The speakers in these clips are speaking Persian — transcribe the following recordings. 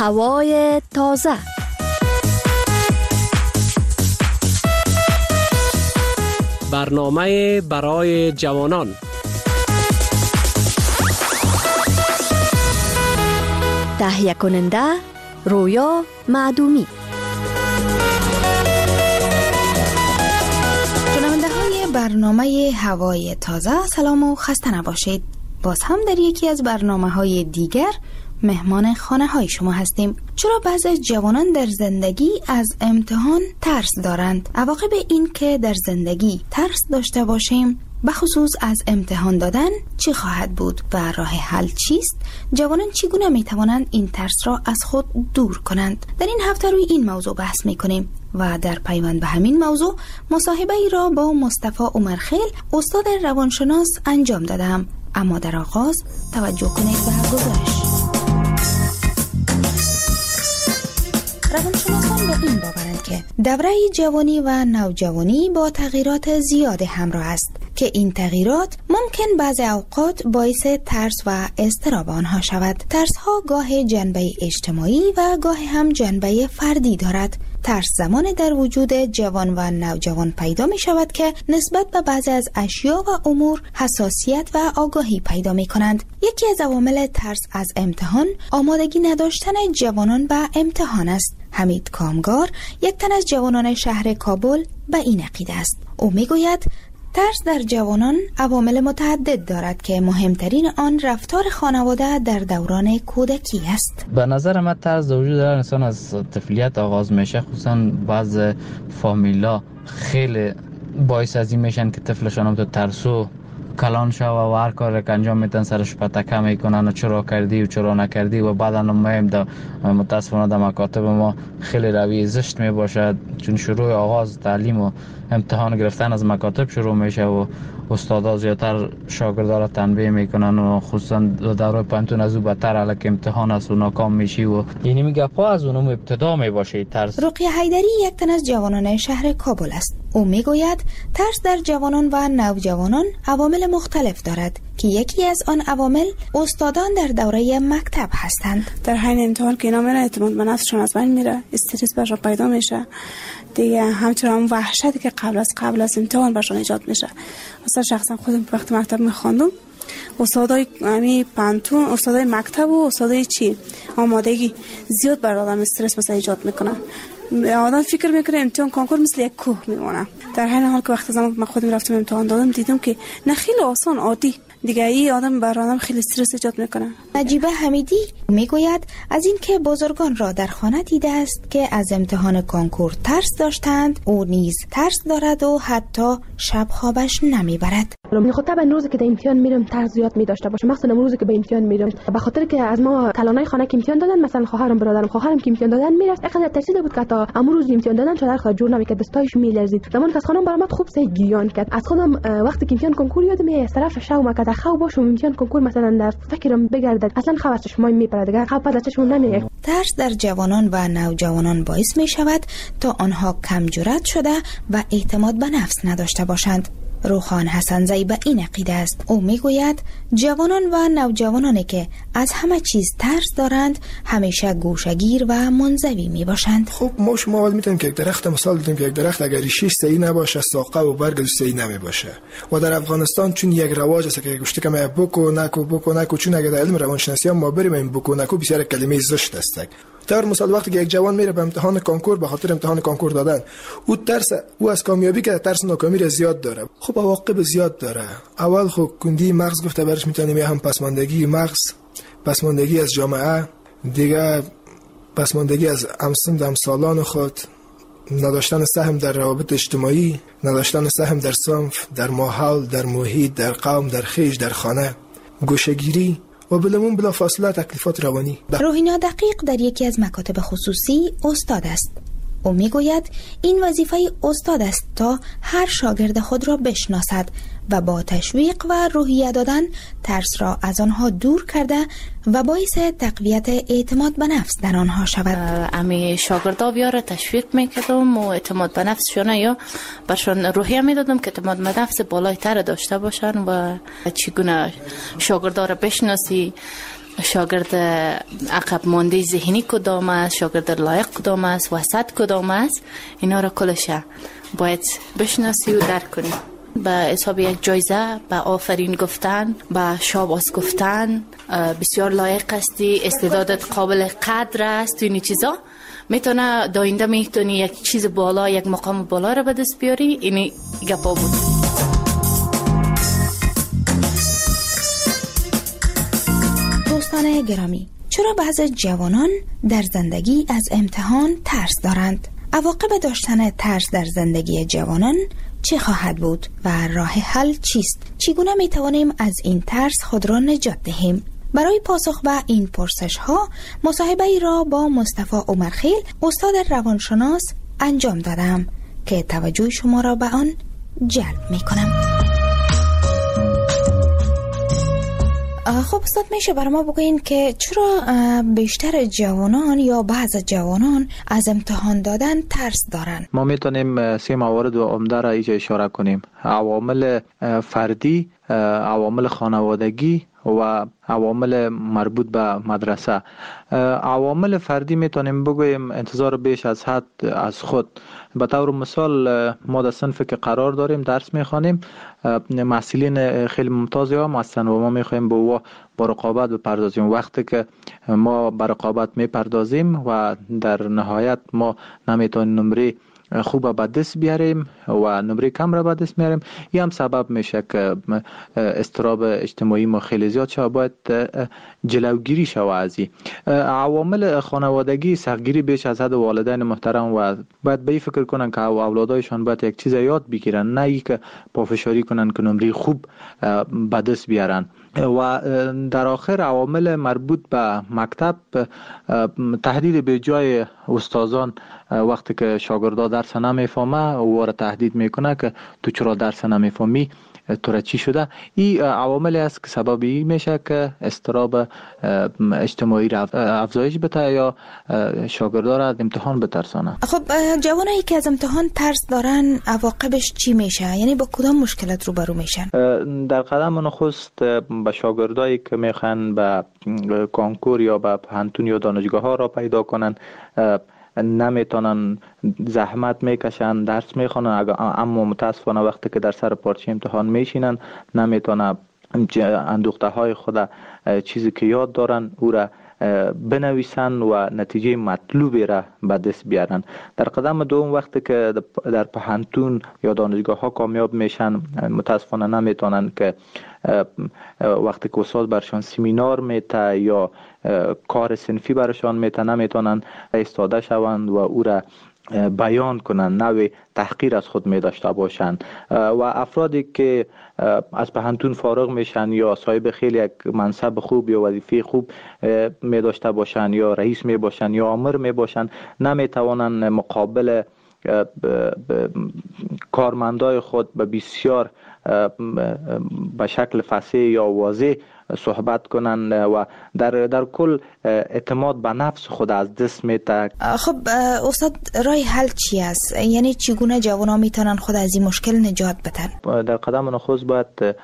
هوای تازه. برنامه برای جوانان. تهیه کننده رویا معدومی. شنونده های برنامه هوای تازه، سلام و خسته نباشید. باز هم در یکی از برنامه های دیگر مهمان خانه های شما هستیم. چرا بعضی جوانان در زندگی از امتحان ترس دارند؟ عواقب این که در زندگی ترس داشته باشیم، بخصوص از امتحان دادن، چی خواهد بود و راه حل چیست؟ جوانان چگونه می توانند این ترس را از خود دور کنند؟ در این هفته روی این موضوع بحث می کنیم و در پیوند به همین موضوع مصاحبه ای را با مصطفی عمرخیل، استاد روانشناس انجام دادم. اما در آغاز توجه کنید به گزارش. روانشناسان به این باورند که دوره جوانی و نوجوانی با تغییرات زیاد همراه است که این تغییرات ممکن بعضی اوقات باعث ترس و اضطراب آنها شود. ترس ها گاه جنبه اجتماعی و گاه هم جنبه فردی دارد. ترس زمان در وجود جوان و نوجوان پیدا می شود که نسبت به بعضی از اشیا و امور حساسیت و آگاهی پیدا می کنند. یکی از عوامل ترس از امتحان آمادگی نداشتن جوانان به امتحان است. حمید کامگار، یک تن از جوانان شهر کابل، به این عقیده است. او می گوید ترس در جوانان عوامل متعدد دارد که مهمترین آن رفتار خانواده در دوران کودکی است. به نظر من ترس در وجود هر انسان از طفولیت آغاز میشه. خصوصا بعض فامیلا خیلی باعث از این میشن که طفلشان هم تو ترسو کلان شو و هر کار که انجام میدن سرش پتکه میکنن و چرا کردی و چرا نکردی و بعدا مهم در متاسفانه در مکاتب ما خیلی روی زشت میباشد، چون شروع آغاز تعلیم و امتحان گرفتن از مکاتب شروع میشه و استادا زیادتر شاگردا را تنبیه میکنن و خصوصا دوره پانتون از او بدتر الک امتحان است و ناکام میشی و یعنی میگه پا از اونم ابتدا میباشه ترس. رقیه حیدری یک تن از جوانان شهر کابل است. او میگوید ترس در جوانان و نوجوانان عوامل مختلف دارد که یکی از آن عوامل استادان در دوره مکتب هستند. در حین امتحان که اینا میره اعتماد به نفسشون از بین میره، استرس برشون پیدا میشه دیگه، همچنان هم وحشتی که قبل از امتحان برشون ایجاد میشه. مثلا شخصا خودم وقتی مکتب میخواندم، استادای پانتون، استادای مکتب و استادای آمادگی زیاد بر آدم استرس مثلا ایجاد میکنه. آدم فکر میکنه امتحان کنکور مثل یک کوه میمونه، در حین حال که وقتی زمان من خودم رفتم امتحان دادم دیدم که نه، خیلی آسان عادی دیگه. این آدم بر آدم خیلی استرس ایجاد میکنه. نجیبه حمیدی میگوید از این که بزرگان را در خانه دیده است که از امتحان کنکور ترس داشتند، او نیز ترس دارد و حتی شب خوابش نمیبرد. میخواد به روزی که در امتحان میرم ترس زیاد میداشته باشه، مثلا روزی که به امتحان میرم به خاطر که از ما کلانای خانه که امتحان دادن، مثلا خواهرم برادرم خواهرم که امتحان دادن میرفت، اینقدر ترسیده بود که تا امروز امتحان دادن شده خود جور نمیکرد، دستایش میلرزید. زمان که از خانم برام خوب سید گیان کرد، از خودم وقتی که امتحان کنکور یادم میاد طرف شوم که خواب باشم امتحان کنکور مثلا در فکرم بگردد، اصلا خواب از چشمم میپره دیگه، خواب از چشمم نمیاد. ترس در جوانان و نوجوانان باعث می شود تا آنها کم جرأت شده و اعتماد به نفس نداشته باشند. روخان حسنزی به این عقیده است. او میگوید جوانان و نوجوانانی که از همه چیز ترس دارند همیشه گوشه‌گیر و منزوی میباشند. خب ما شما اول میتونیم که یک درخت مثال بزنیم که یک درخت اگر ریشش صحیح نباشه، ساقه و برگ صحیح نمیباشه. و در افغانستان چون یک رواج است که گوشته که بکو نکو، چون اگر در علم روانشناسی ما بریم این بکو نکو بسیار کلمه زشت است. در مثال وقتی که یک جوان میره به امتحان کنکور به خاطر امتحان کنکور دادن، او از کامیابی که ترس ناکامی را زیاد داره. خب عواقب زیاد داره. اول خب کندی مغز گفته برش میتونیم، یا هم پسماندگی مغز، پسماندگی از جامعه، دیگه پسماندگی از همسالان خود، نداشتن سهم در روابط اجتماعی، نداشتن سهم در صنف، در ماحول، در محیط، در قوم، در خیش، در خانه، گوشه‌گیری و بلمون بلا فاصله تکلیفات روانی. روحینا دقیق در یکی از مکاتب خصوصی استاد است. او میگوید این وظیفه استاد است تا هر شاگرد خود را بشناسد و با تشویق و روحیه دادن ترس را از آنها دور کرده و باعث تقویت اعتماد به نفس در آنها شود. امی شاگردا بیاره تشویق میکردم و اعتماد به نفسشون یا برشون روحیه میدادم که اعتماد به نفس بالای تر داشته باشن و چگونه شاگردا را بشناسی، شاگرد عقب مانده ذهنی کدام است، شاگرد لایق کدام است، وسط کدام است، اینا را کلش باید بشناسی و درک کنی. به حساب یک جایزه، به آفرین گفتن، به شاباس گفتن، بسیار لایق هستی، استعدادت قابل قدر است، اینی چیزا میتونه داینده میتونی یک چیز بالا، یک مقام بالا را به دست بیاری. اینی گپا بود. دوستان گرامی، چرا بعضی جوانان در زندگی از امتحان ترس دارند؟ عواقب داشتن ترس در زندگی جوانان چه خواهد بود و راه حل چیست؟ چگونه می توانیم از این ترس خود را نجات دهیم؟ برای پاسخ به این پرسش ها مصاحبه ای را با مصطفی عمرخیل، استاد روانشناس انجام دادم که توجه شما را به آن جلب می کنم. خب استاد، میشه برای ما بگوین که چرا بیشتر جوانان یا بعض جوانان از امتحان دادن ترس دارن؟ ما میتونیم 3 موارد و عمده را اینجا اشاره کنیم: عوامل فردی، عوامل خانوادگی و عوامل مربوط به مدرسه. عوامل فردی میتونیم بگوییم انتظار بیش از حد از خود. به طور مثال ما در صنفی که قرار داریم درس میخوانیم، محصلین خیلی ممتازی هم هستن و ما میخوایم به او با رقابت بپردازیم. وقتی که ما به رقابت میپردازیم و در نهایت ما نمیتونیم نمره خوب به دست بیاریم و نمره کم را به دست میاریم، این هم سبب میشه که اضطراب اجتماعی ما خیلی زیاد شود. باید جلوگیری شود از این عوامل خانوادگی. سختگیری بیش از حد والدین محترم و باید به این فکر کنن که اولادایشان باید یک چیز یاد بگیرن، نه ای که پافشاری کنن که نمره خوب به دست بیارن. و در آخر عوامل مربوط به مکتب، تهدید به جای استادان. وقتی که شاگردا درس نمیفهمه او را تهدید میکنه که تو چرا درس نمیفهمی، تو را چی شده. این عواملی است که سببی میشه که اضطراب اجتماعی را افزایش بده یا شاگردا را از امتحان بترسانه. خب جوانایی که از امتحان ترس دارن عواقبش چی میشه؟ یعنی با کدام مشکلات روبرو میشن؟ در قدم نخست به شاگردایی که میخوان به کنکور یا به پانتون یا دانشگاه ها را پیدا کنن، نمیتونن، زحمت میکشن، درس میخونن، اما متاسفانه وقتی که در سر پارچه امتحان میشینن نمیتونن اندوخته های خود، چیزی که یاد دارن او را بنویسن و نتیجه مطلوبی را به دست بیارن. در قدم دوم وقتی که در پانتون یا دانشگاه ها کامیاب میشن، متاسفانه نمیتونن که وقتی که استاد برشان سمینار میته یا کار صنفی برشان میته، نمیتونن ایستاده شوند و او را بیان کنن، نوع تحقیر از خود می داشته باشند. و افرادی که از پانتون فارغ میشن یا صاحب خیلی یک منصب خوب یا وظیفه خوب می داشته باشند یا رئیس می باشند یا آمر می باشند، نمی توانند مقابل کارمندای خود به بسیار به شکل فصیح یا واضح صحبت کنن و در کل اعتماد به نفس خود از دست میده. خب استاد، راه حل چی است؟ یعنی چگونه جوانان میتونن خود از این مشکل نجات بدن؟ در قدم نخست باید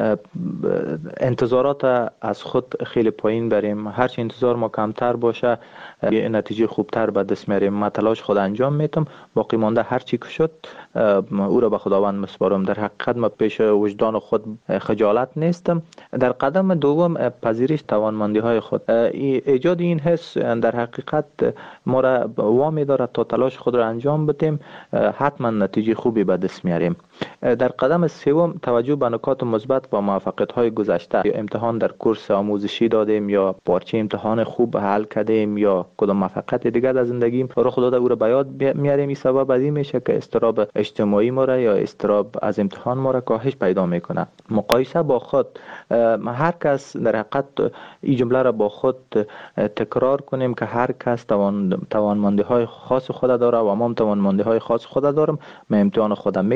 انتظارات از خود خیلی پایین بریم. هرچی انتظار ما کمتر باشه یه نتیجه خوبتر به دست میاریم. من تلاش خود انجام میتم، باقی مانده هرچی که شد او را به خداوند مسپارم. در حقیقت ما پیش وجدان خود خجالت نیستم. در قدم دوم پذیرش توانمندی های خود. ایجاد این حس در حقیقت ما را وامی دارد تا تلاش خود را انجام بدیم، حتما نتیجه خوبی به دست میاریم. در قدم سوم توجه به نکات مثبت و موفقیت های گذشته. امتحان در کورس آموزشی دادیم یا پارچه امتحان خوب حل کردیم یا کدام موفقیت دیگر در زندگیم رخ داده، او را به یاد میاریم. این سبب از این میشه که اضطراب اجتماعی ما را یا اضطراب از امتحان ما را کاهش پیدا میکنه. مقایسه با خود، هر کس در حقیقت این جمله را با خود تکرار کنیم که هر کس توانمندی های خاص خود داره و ما توانمندی های خاص خود دارم. من امتحان خودم میتم، ان شاء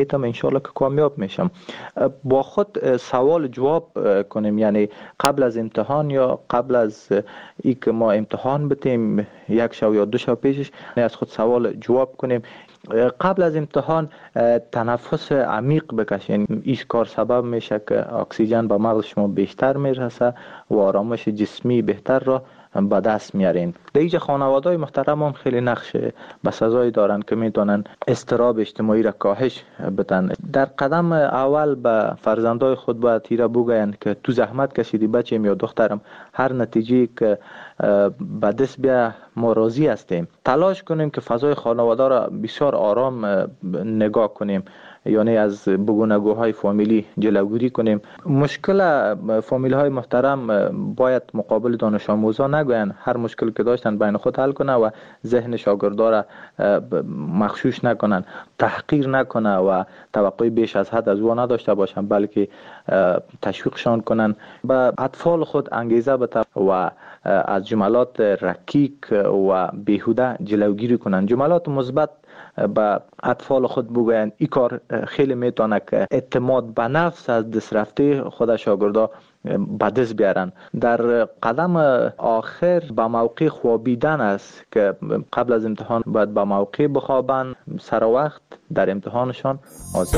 انشالله که کامیاب میشم. با خود سوال جواب کنیم، یعنی قبل از امتحان یا قبل از ای که ما امتحان بتیم 1 شب یا 2 شب پیشش از خود سوال جواب کنیم. قبل از امتحان تنفس عمیق بکشین. این کار سبب میشه که اکسیژن به مغز شما بیشتر میرسه و آرامش جسمی بهتر را به دست میارین. در اینجا خانواده‌های محترم هم خیلی نقش بسزایی دارن که میتونن اضطراب اجتماعی را کاهش بدن. در قدم اول به فرزندای خود باید تیره بگوین که تو زحمت کشیدی بچه‌م یا دخترم، هر نتیجه که به دست بیا ما راضی هستیم. تلاش کنیم که فضای خانواده را بسیار آرام نگاه کنیم، یعنی از بگونگوهای فامیلی جلوگیری کنیم. مشکل فامیلی های محترم باید مقابل دانش آموزان نگوین، هر مشکل که داشتن بین خود حل کنه و ذهن شاگردا را مغشوش نکنن، تحقیر نکنه و توقع بیش از حد از او نداشته باشن، بلکه تشویقشان کنن، به اطفال خود انگیزه بده و از جملات رکیک و بیهوده جلوگیری کنن. جملات مثبت به اطفال خود بگوین. این کار خیلی میتونه که اعتماد به نفس از دست رفته خود شاگردا به دست بیارن. در قدم آخر به موقع خوابیدن است که قبل از امتحان باید به موقع بخوابن، سر وقت در امتحانشان حاضر.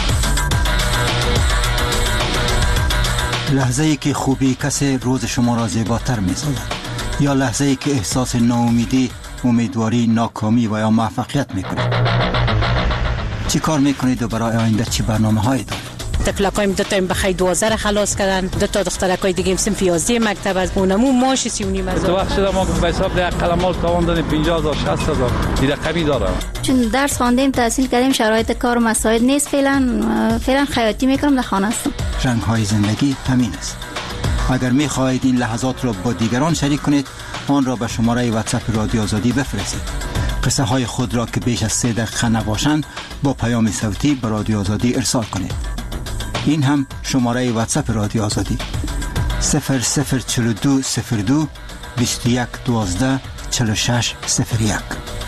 لحظه ای که خوبی کسی روز شما را زیباتر می‌سازد، یا لحظه ای که احساس ناامیدی، امیدواری، ناکامی و یا موفقیت میکنید. چی کار میکنید و برای آینده چی برنامه‌هایی دارید؟ تفلقایم 2 تا بخای 12 را خلاص کردن، 2 تا دخترکای دیگه هم صنف 11 مکتب از اونمو ماش 39 هزار. تو وقت شده ما به حساب ده قلمال تاوان دادیم 50000 60000 این رقمی داره. چون درس خواندیم، تحصیل کردیم، شرایط کار مساعد نیست، فعلا خیاطی میکنم، در خانه هستم. رنگ‌های زندگی همین است. اگر می‌خواهید این لحظات را با دیگران شریک کنید، آن را به شماره واتساپ رادیو آزادی بفرستید. قصه های خود را که بیش از 3 دقیقه نباشند با پیام صوتی به رادیو آزادی ارسال کنید. این هم شماره واتساپ رادیو آزادی 004202 21 12 46 01.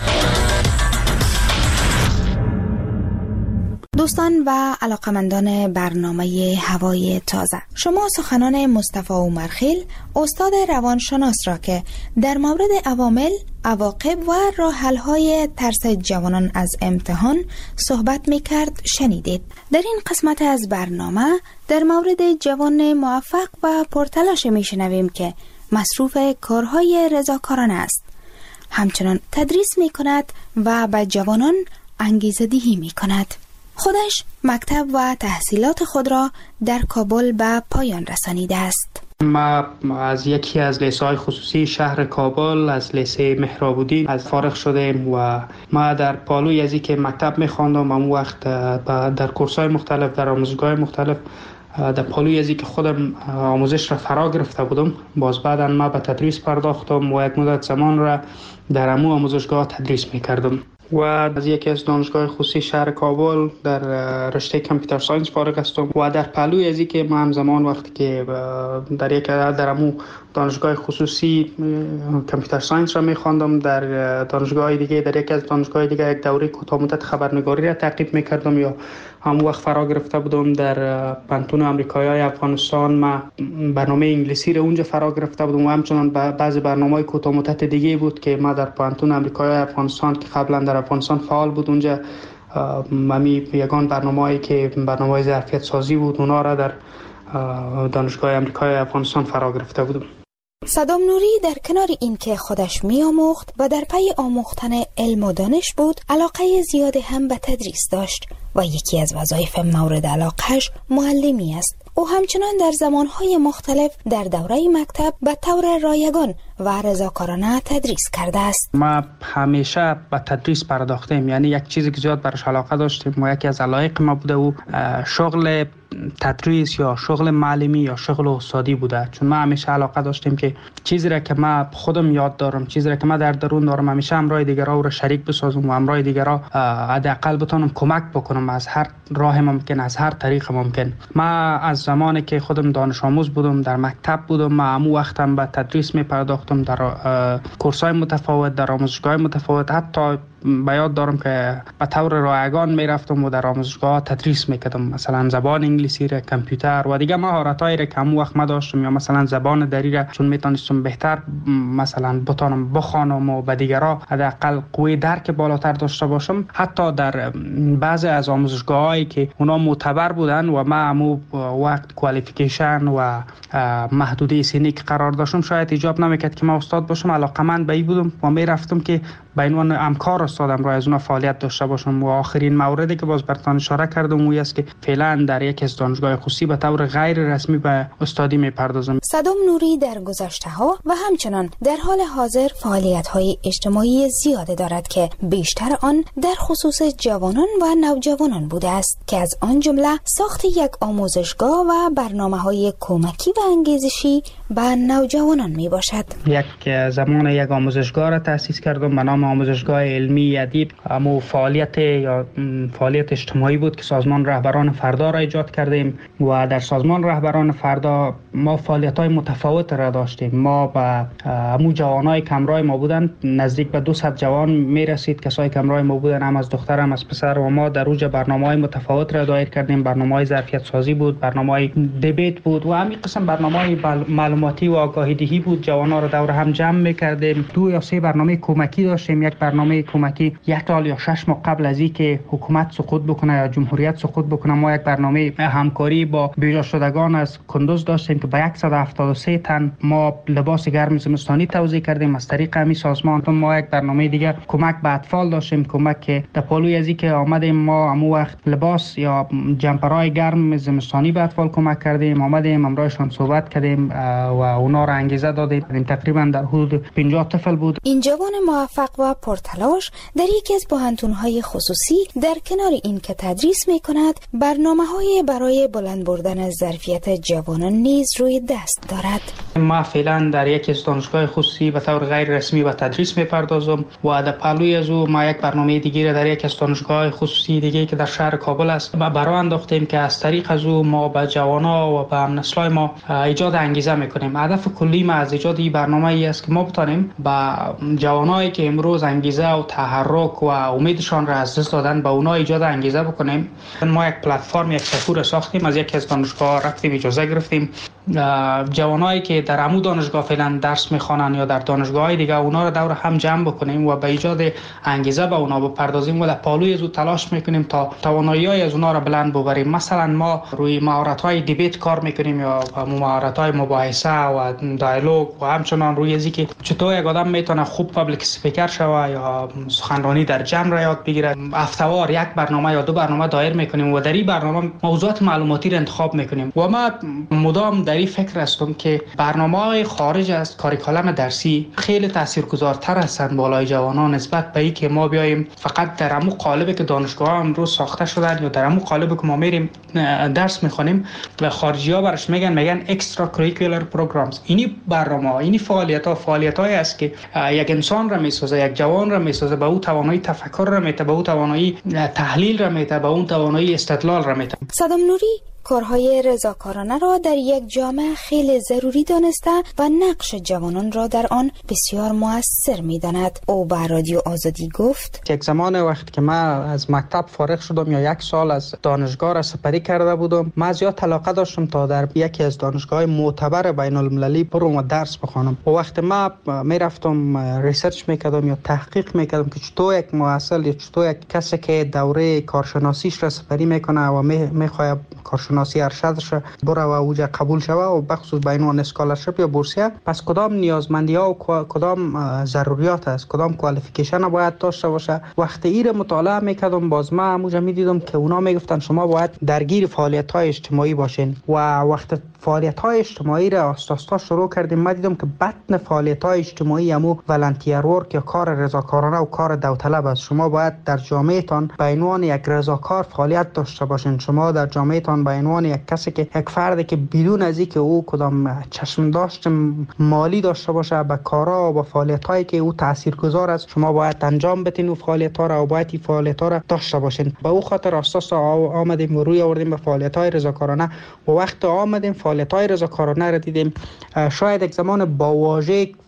دوستان و علاقمندان برنامه هوای تازه، شما سخنان مصطفی عمرخیل، استاد روانشناس را که در مورد عوامل، عواقب و راه‌حل‌های ترس جوانان از امتحان صحبت می‌کرد شنیدید. در این قسمت از برنامه در مورد جوان موفق و پرتلاش می‌شنویم که مصروف کارهای رضاکارانه است. همچنان تدریس می‌کند و به جوانان انگیزه‌دهی می‌کند. خودش مکتب و تحصیلات خود را در کابل به پایان رسانیده است. ما از یکی از لیسه‌های خصوصی شهر کابل، از لیسه مهراب‌الدین از فارغ شدیم و ما در پالوی از که مکتب می‌خواندم، اون وقت در کورس‌های مختلف، در آموزشگاه مختلف، در پالوی از که خودم آموزش را فرا گرفته بودم. باز بعداً ما به تدریس پرداختم و یک مدت زمان را در همون آموزشگاه تدریس می‌کردم. و از یکی از دانشگاه خصوصی شهر کابل در رشته کامپیوتر ساینس فارغ هستم و در پهلوی از اینکه ما همزمان وقتی که در همون دانشگاه خصوصی کامپیوتر ساینس را می‌خواندم، در دانشگاه دیگه، در یکی از دانشگاه دیگه یک دوره کوتاه مدت خبرنگاری را تعقیب می‌کردم یا همون وقت فرا گرفته بودم. در پانتون آمریکایی افغانستان ما برنامه انگلیسی را اونجا فرا گرفته بودم و همچنان بعضی برنامه‌های کوتاه مدت دیگه بود که ما در پانتون آمریکایی افغانستان که قبلا در افغانستان فعال بود، اونجا یگان برنامه‌ای که برنامه ظرفیت سازی بود، اونا را در دانشگاه آمریکایی افغانستان فرا گرفته بودم. صدام نوری در کنار این که خودش می‌آموخت و در پی آموختن علم و دانش بود، علاقه زیادی هم به تدریس داشت و یکی از وظایف مورد علاقهش معلمی است. او همچنان در زمانهای مختلف در دوره مکتب به طور رایگان و رضاکارانه تدریس کرده است. ما همیشه به تدریس پرداختیم، یعنی یک چیزی که زیاد برش علاقه داشتیم و یکی از علایق ما بوده و شغل تدریس یا شغل معلمی یا شغل استادی بوده. چون ما همیشه علاقه داشتیم که چیزی را که ما خودم یاد دارم، چیزی را که ما در درون دارم، همیشه همراه دیگران رو شریک بسازم و همراه دیگران حداقل بتونم کمک بکنم از هر راه ممکن، از هر طریق ممکن. ما از زمانی که خودم دانش آموز بودم، در مکتب بودم، ما همون وقتم به تدریس می پرداختم در کورس‌های متفاوت، در آموزشگاه متفاوت، حتی به یاد دارم که به طور رایگان میرفتم و در آموزشگاه تدریس میکردم، مثلا زبان انگلیسی را، کامپیوتر و دیگه مهارتایی را که همون وقت ما داشتم، یا مثلا زبان دری را چون میتونستم بهتر مثلا بتونم بخوانم و به دیگرها حداقل قوی درک بالاتر داشته باشم. حتی در بعضی از آموزشگاهایی که اونا معتبر بودن و ما همو وقت کوالیفیکیشن و محدوده سنی که قرار داشتم شاید ایجاب نمیکرد که ما استاد باشم، علاقمند به این بودم و میرفتم که به عنوان همکار استادم را از اون فعالیت داشته باشم. و آخرین موردی که باز براتون اشاره کردم اون است که فعلا در یک از دانشگاه خصوصی به طور غیر رسمی به استادی میپردازم. صدام نوری در گذشته‌ها و همچنان در حال حاضر فعالیت‌های اجتماعی زیاده دارد که بیشتر آن در خصوص جوانان و نوجوانان بوده است که از آن جمله ساخت یک آموزشگاه و برنامه‌های کمکی و انگیزشی به نوجوانان می باشد. یک زمان یک آموزشگاه را تأسیس کردم به نام آموزشگاه علمی ادیب. اما فعالیت اجتماعی بود که سازمان رهبران فردا را ایجاد کردیم و در سازمان رهبران فردا ما فعالیت‌های متفاوت را داشتیم. ما با همون جوانای کمرای ما بودن، نزدیک به 200 جوان میرسید کسای کمرای ما بودن، هم از دختر هم از پسر، و ما در اوج برنامه‌های متفاوت را دایر کردیم. برنامه‌های ظرفیت سازی بود، برنامه‌های دیبیت بود و همین قسم برنامه‌های معلوماتی و آگاهی دهی بود. جوانا را دور هم جمع می‌کردیم. 2 یا 3 برنامه کمکی داشتیم. یک برنامه کمکی 1 سال یا 6 ماه قبل از اینکه حکومت سقوط بکنه یا جمهوریت سقوط بکنه، ما یک برنامه همکاری با بیجا شدگان از کندوز داشتیم که به 173 تن ما لباس گرم زمستانی توزیع کردیم از طریق همین سازمان. ما یک برنامه دیگه کمک به اطفال داشتیم، کمک که در پالوی از اینکه آمدیم ما همون وقت لباس یا جمپرای گرم زمستانی به اطفال کمک کردیم، آمدیم همراهشان صحبت کردیم و اونا را انگیزه دادیم. تقریبا در حدود 50 طفل بود. این جوان موفق و پرتلاش در یکی از پوهنتون‌های خصوصی در کنار این که تدریس می‌کند، برنامه‌های برای بلند بردن از ظرفیت جوانان نیز روی دست دارد. ما فعلا در یکی از دانشگاه خصوصی به طور غیر رسمی به تدریس می‌پردازم و در پهلوی از او ما یک برنامه دیگه در یک از دانشگاه خصوصی دیگه که در شهر کابل است برای انداختیم که از طریق از او ما به جوانا و به نسل‌های ما ایجاد انگیزه می‌کنیم. هدف کلی ما از ایجاد این برنامه ای است که ما بتونیم با جوانایی که امروز انگیزه و تحرک و امیدشان را از دست دادن به اونها ایجاد انگیزه بکنیم. ما یک پلتفرم، یک سفور ساختیم، از یکی از دانشگاه رفتیم اجازه گرفتیم جوانایی که در عمو دانشگاه فعلا درس میخوانن یا در دانشگاه‌های دیگه اونا رو دور هم جمع بکنیم و به ایجاد انگیزه به اونا بپردازیم و در پالوی از تلاش میکنیم تا توانایی‌های از اونا رو بلند ببریم. مثلا ما روی مهارت‌های دیبیت کار میکنیم یا مهارت‌های مباحثه و دیالوگ و همچنان روی ازی که چطور یک آدم میتونه خوب پابلیک اسپیکر شوه یا سخنرانی در جمع را یاد بگیره. هفته‌وار یک برنامه یا 2 برنامه دایر میکنیم و در این برنامه موضوعات معلوماتی را انتخاب میکنیم و ما مدام در این فکر هستم که برنامه‌های خارج از کاریکولم درسی خیلی تاثیرگذارتر هستند بالای جوانان نسبت به اینکه ما بیایم فقط در همون قالبی که دانشگاه امروز ساخته شدن یا در همون قالبی که ما میریم درس میخونیم و خارجی‌ها برش میگن اکسترا کریکولر پروگرامز. اینی برنامه، اینی فعالیت‌های است که یک انسان را میسازه، یک جوان را میسازه، به او توانایی تفکر را میده، به او توانایی تحلیل را میده، به اون توانایی استدلال را میده. صدام نوری کارهای رضاکارانه را در یک جامعه خیلی ضروری دانسته و نقش جوانان را در آن بسیار مؤثر می‌داند. او به رادیو آزادی گفت: یک زمان وقتی که من از مکتب فارغ شدم یا 1 سال از دانشگاه را سپری کرده بودم، من زیاد علاقه داشتم تا در یکی از دانشگاه‌های معتبر بین‌المللی برم و درس بخوانم. و وقتی من میرفتم ریسرچ میکردم یا تحقیق میکردم که چطور یک محصل یا چطور یک کسی که دوره کارشناسیش را سپری میکنه و میخواد کارشناسی ارشدش بره و اوج قبول شوه و بخصوص به عنوان اسکالرشپ یا بورسیه، پس کدام نیازمندی‌ها و کدام ضروریات است، کدام کوالیفیکیشن باید داشته باشه. وقتی این مطالعه میکردم باز من همونجا میدیدم که اونا میگفتن شما باید درگیر فعالیت‌های اجتماعی باشین و وقتی فعالیت‌های اجتماعی را آستاستا شروع کردیم من دیدم که بطن فعالیت‌های اجتماعی همو ولنتیر ورک یا کار رضاکارانه و کار داوطلب است. شما باید در جامعهتان به عنوان یک رضاکار فعالیت داشته باشین. شما در جامعهتان به عنوان یک کسی که یک فردی که بدون از اینکه او کدام چشم داشت مالی داشته باشه به کارا و به فعالیت‌هایی که او تاثیرگذار است شما باید انجام بدین و فعالیت‌ها را و باید این فعالیت‌ها را داشته باشین. به او خاطر اساس آمدیم و روی آوردیم به فعالیت‌های رضاکارانه و وقت آمدیم فعالیت‌های رضاکارانه را دیدیم. شاید یک زمان با واژه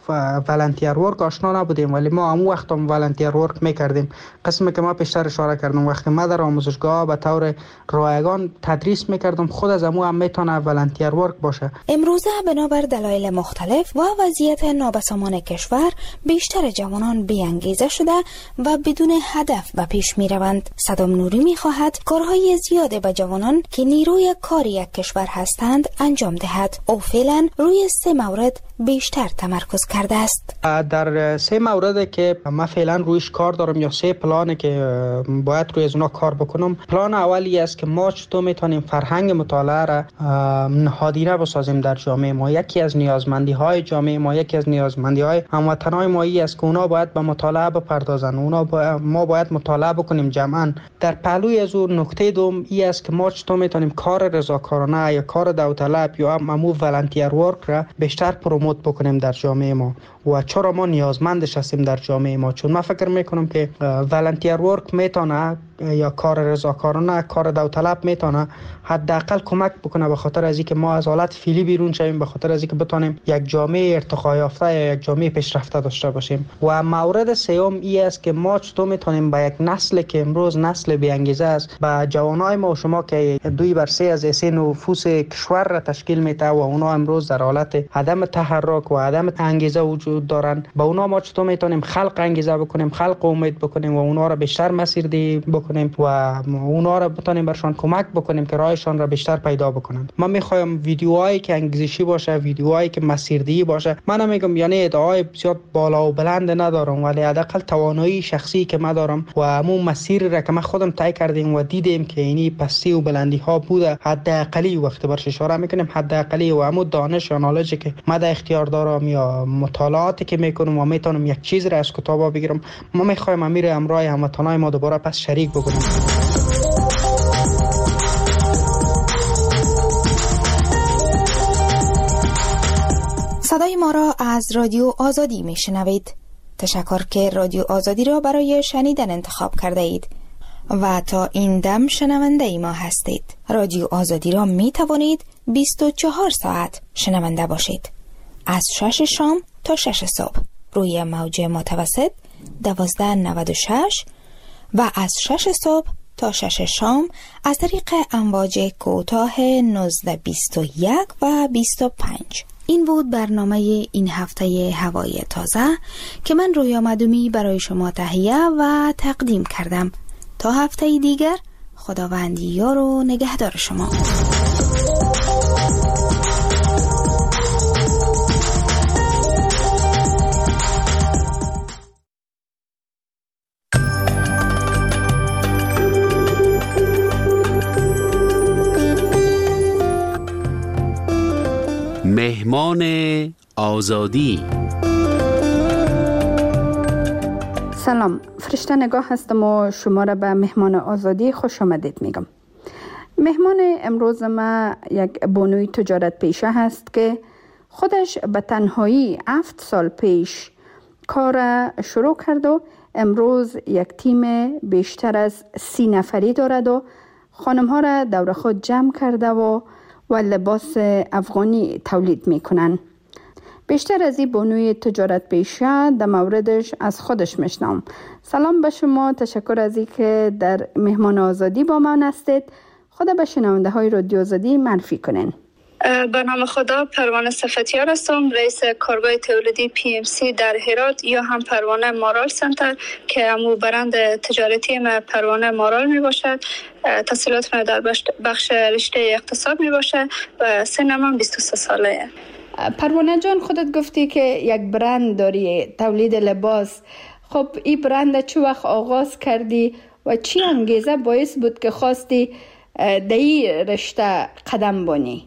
ولنتیر ورک آشنا نبودیم، ولی ما هم وقت هم ولنتیر ورک میکردیم. قسمی که ما پیشتر اشاره کردم وقتی ما در آموزشگاه به طور رایگان تدریس میکردم، خود از هم میتونه ولنتیر ورک باشه. امروزه بنابر دلایل مختلف و وضعیت نابسامان کشور بیشتر جوانان بی‌انگیزه شده و بدون هدف به پیش میروند. صدام نوری میخواهد کارهای زیاده به جوانان که نیروی کار یک کشور هستند انجام دهد. او فعلا روی 3 مورد بیشتر تمرکز کرده است. در 3 مورد که من فعلا رویش کار دارم، یا 3 پلانه که باید روی از اونا کار بکنم. پلان اولی است که ما چطور میتونیم فرهنگ مطالعه را نهادینه بسازیم در جامعه ما. یکی از نیازمندی های جامعه ما، یکی از نیازمندی های هموطنان ما است که اونا باید به مطالعه بپردازن. ما باید مطالعه بکنیم جمعا. در پهلوی از اون نکته دوم این است که ما چطور میتونیم کار رضاکارانه یا کار داوطلب یا همون ولنتیر ورک را بیشتر پروموت بکنیم در جامعه ما و چرا ما نیازمندش هستیم در جامعه ما. چون من فکر میکنم که ولنتیر ورک میتونه یا کار رضاکارانه، کار داوطلب میتونه حداقل کمک بکنه به خاطر از اینکه ما از حالت فعلی بیرون شویم، به خاطر از اینکه بتونیم یک جامعه ارتقا یافته یا یک جامعه پیشرفته داشته باشیم. و مورد سوم این است که ما چطور میتونیم به یک نسل که امروز نسل بی انگیزه است، به جوانای ما و شما که 2/3 از ایسه نفوس کشور را تشکیل میده و اونا امروز در حالت عدم تحرک و عدم انگیزه وجود دارن، با اونا ما چطور میتونیم خلق انگیزه بکنیم، خلق امید بکنیم و اونا را بیشتر مسیردهی بکنیم و اونا را بتونیم برشان کمک بکنیم که راهشان را بیشتر پیدا بکنند. من میخوایم ویدیوهایی که انگیزشی باشه، ویدیوهایی که مسیردهی باشه. من نمیگم یعنی ادعای بسیار بالا و بلند ندارم، ولی حداقل توانایی شخصی که من دارم و همون مسیر را که من خودم طی کردیم و دیدیم که اینی پستی و بلندی ها بوده، حداقلی وقت برش اشاره میکنیم حداقلی و همون دانش یا نالجی که من در اختیار دارم یا مطالعاتی که میکنم و میتونم یک چیز را از کتابا بگیرم، ما میخوایم امیر امرای هموطنای ما دوباره پس شریک بکنیم. صدای ما را از رادیو آزادی میشنوید. تشکر که رادیو آزادی را برای شنیدن انتخاب کرده اید و تا این دم شنونده ما هستید. رادیو آزادی را می توانید 24 ساعت شنونده باشید، از 6 شام تا 6 صبح روی موج متوسط 1296 و از 6 صبح تا 6 شام از طریق امواج کوتاه 1921 و 25. این بود برنامه این هفته هوای تازه که من رویا مدومی برای شما تهیه و تقدیم کردم. تا هفته دیگر، خداوند یار و نگهدار شما. مهمان آزادی. سلام، فرشته نگاه هستم و شما را به مهمان آزادی خوش آمدید میگم. مهمان امروز ما یک بانوی تجارت پیشه هست که خودش به تنهایی 7 سال پیش کار شروع کرد و امروز یک تیم بیشتر از 30 نفری دارد و خانم ها را دور خود جمع کرده و لباس افغانی تولید میکنن. بیشتر از این بانوی تجارت پیشه در موردش از خودش میشنم. سلام به شما، تشکر از این که در مهمان آزادی با من هستید. خدا به شنونده های رادیو آزادی معرفی کنین. به نام خدا، پروانه صفتیار هستم، رئیس کارگاه تولیدی PMC در هرات یا هم پروانه مارال سنتر که همو برند تجارتی ما پروانه مارال می باشد. تحصیلات من در بخش رشته اقتصاد می باشد و سنم 23 ساله. پروانه جان، خودت گفتی که یک برند داری، تولید لباس. خب این برند چه وقت آغاز کردی و چی انگیزه باعث بود که خواستی در این رشته قدم بانی؟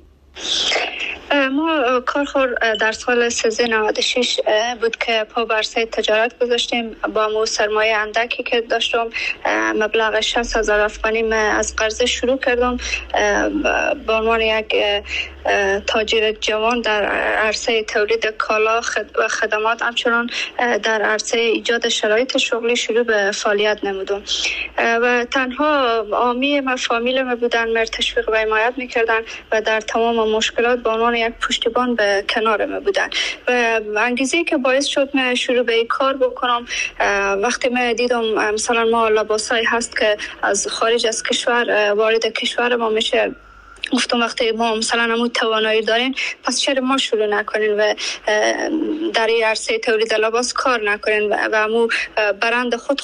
ما کارخور در سال 1396 بود که پا بر سر تجارت گذاشتیم. با مو سرمایه اندکی که داشتم، مبلغ 60,000 افغانی از قرضه شروع کردم. به عنوان یک تاجر جوان در عرصه تولید کالا و خدمات، همچنان در عرصه ایجاد شرایط شغلی شروع به فعالیت نمودم و تنها عامی ما فامیل ما بودن، مر تشویق و حمایت میکردن و در تمام مشکلات به عنوان یک پشتیبان به کنار ما بودن و انگیزه که باعث شد من شروع به این کار بکنم وقتی من دیدم مثلا ما لباسایی هست که از خارج از کشور وارد کشور ما میشه، گفتم وقتی ما مثلا همون توانایی دارین پس چرا ما شروع نکنین و در این عرصه تولید لباس کار نکنین و همون برند خود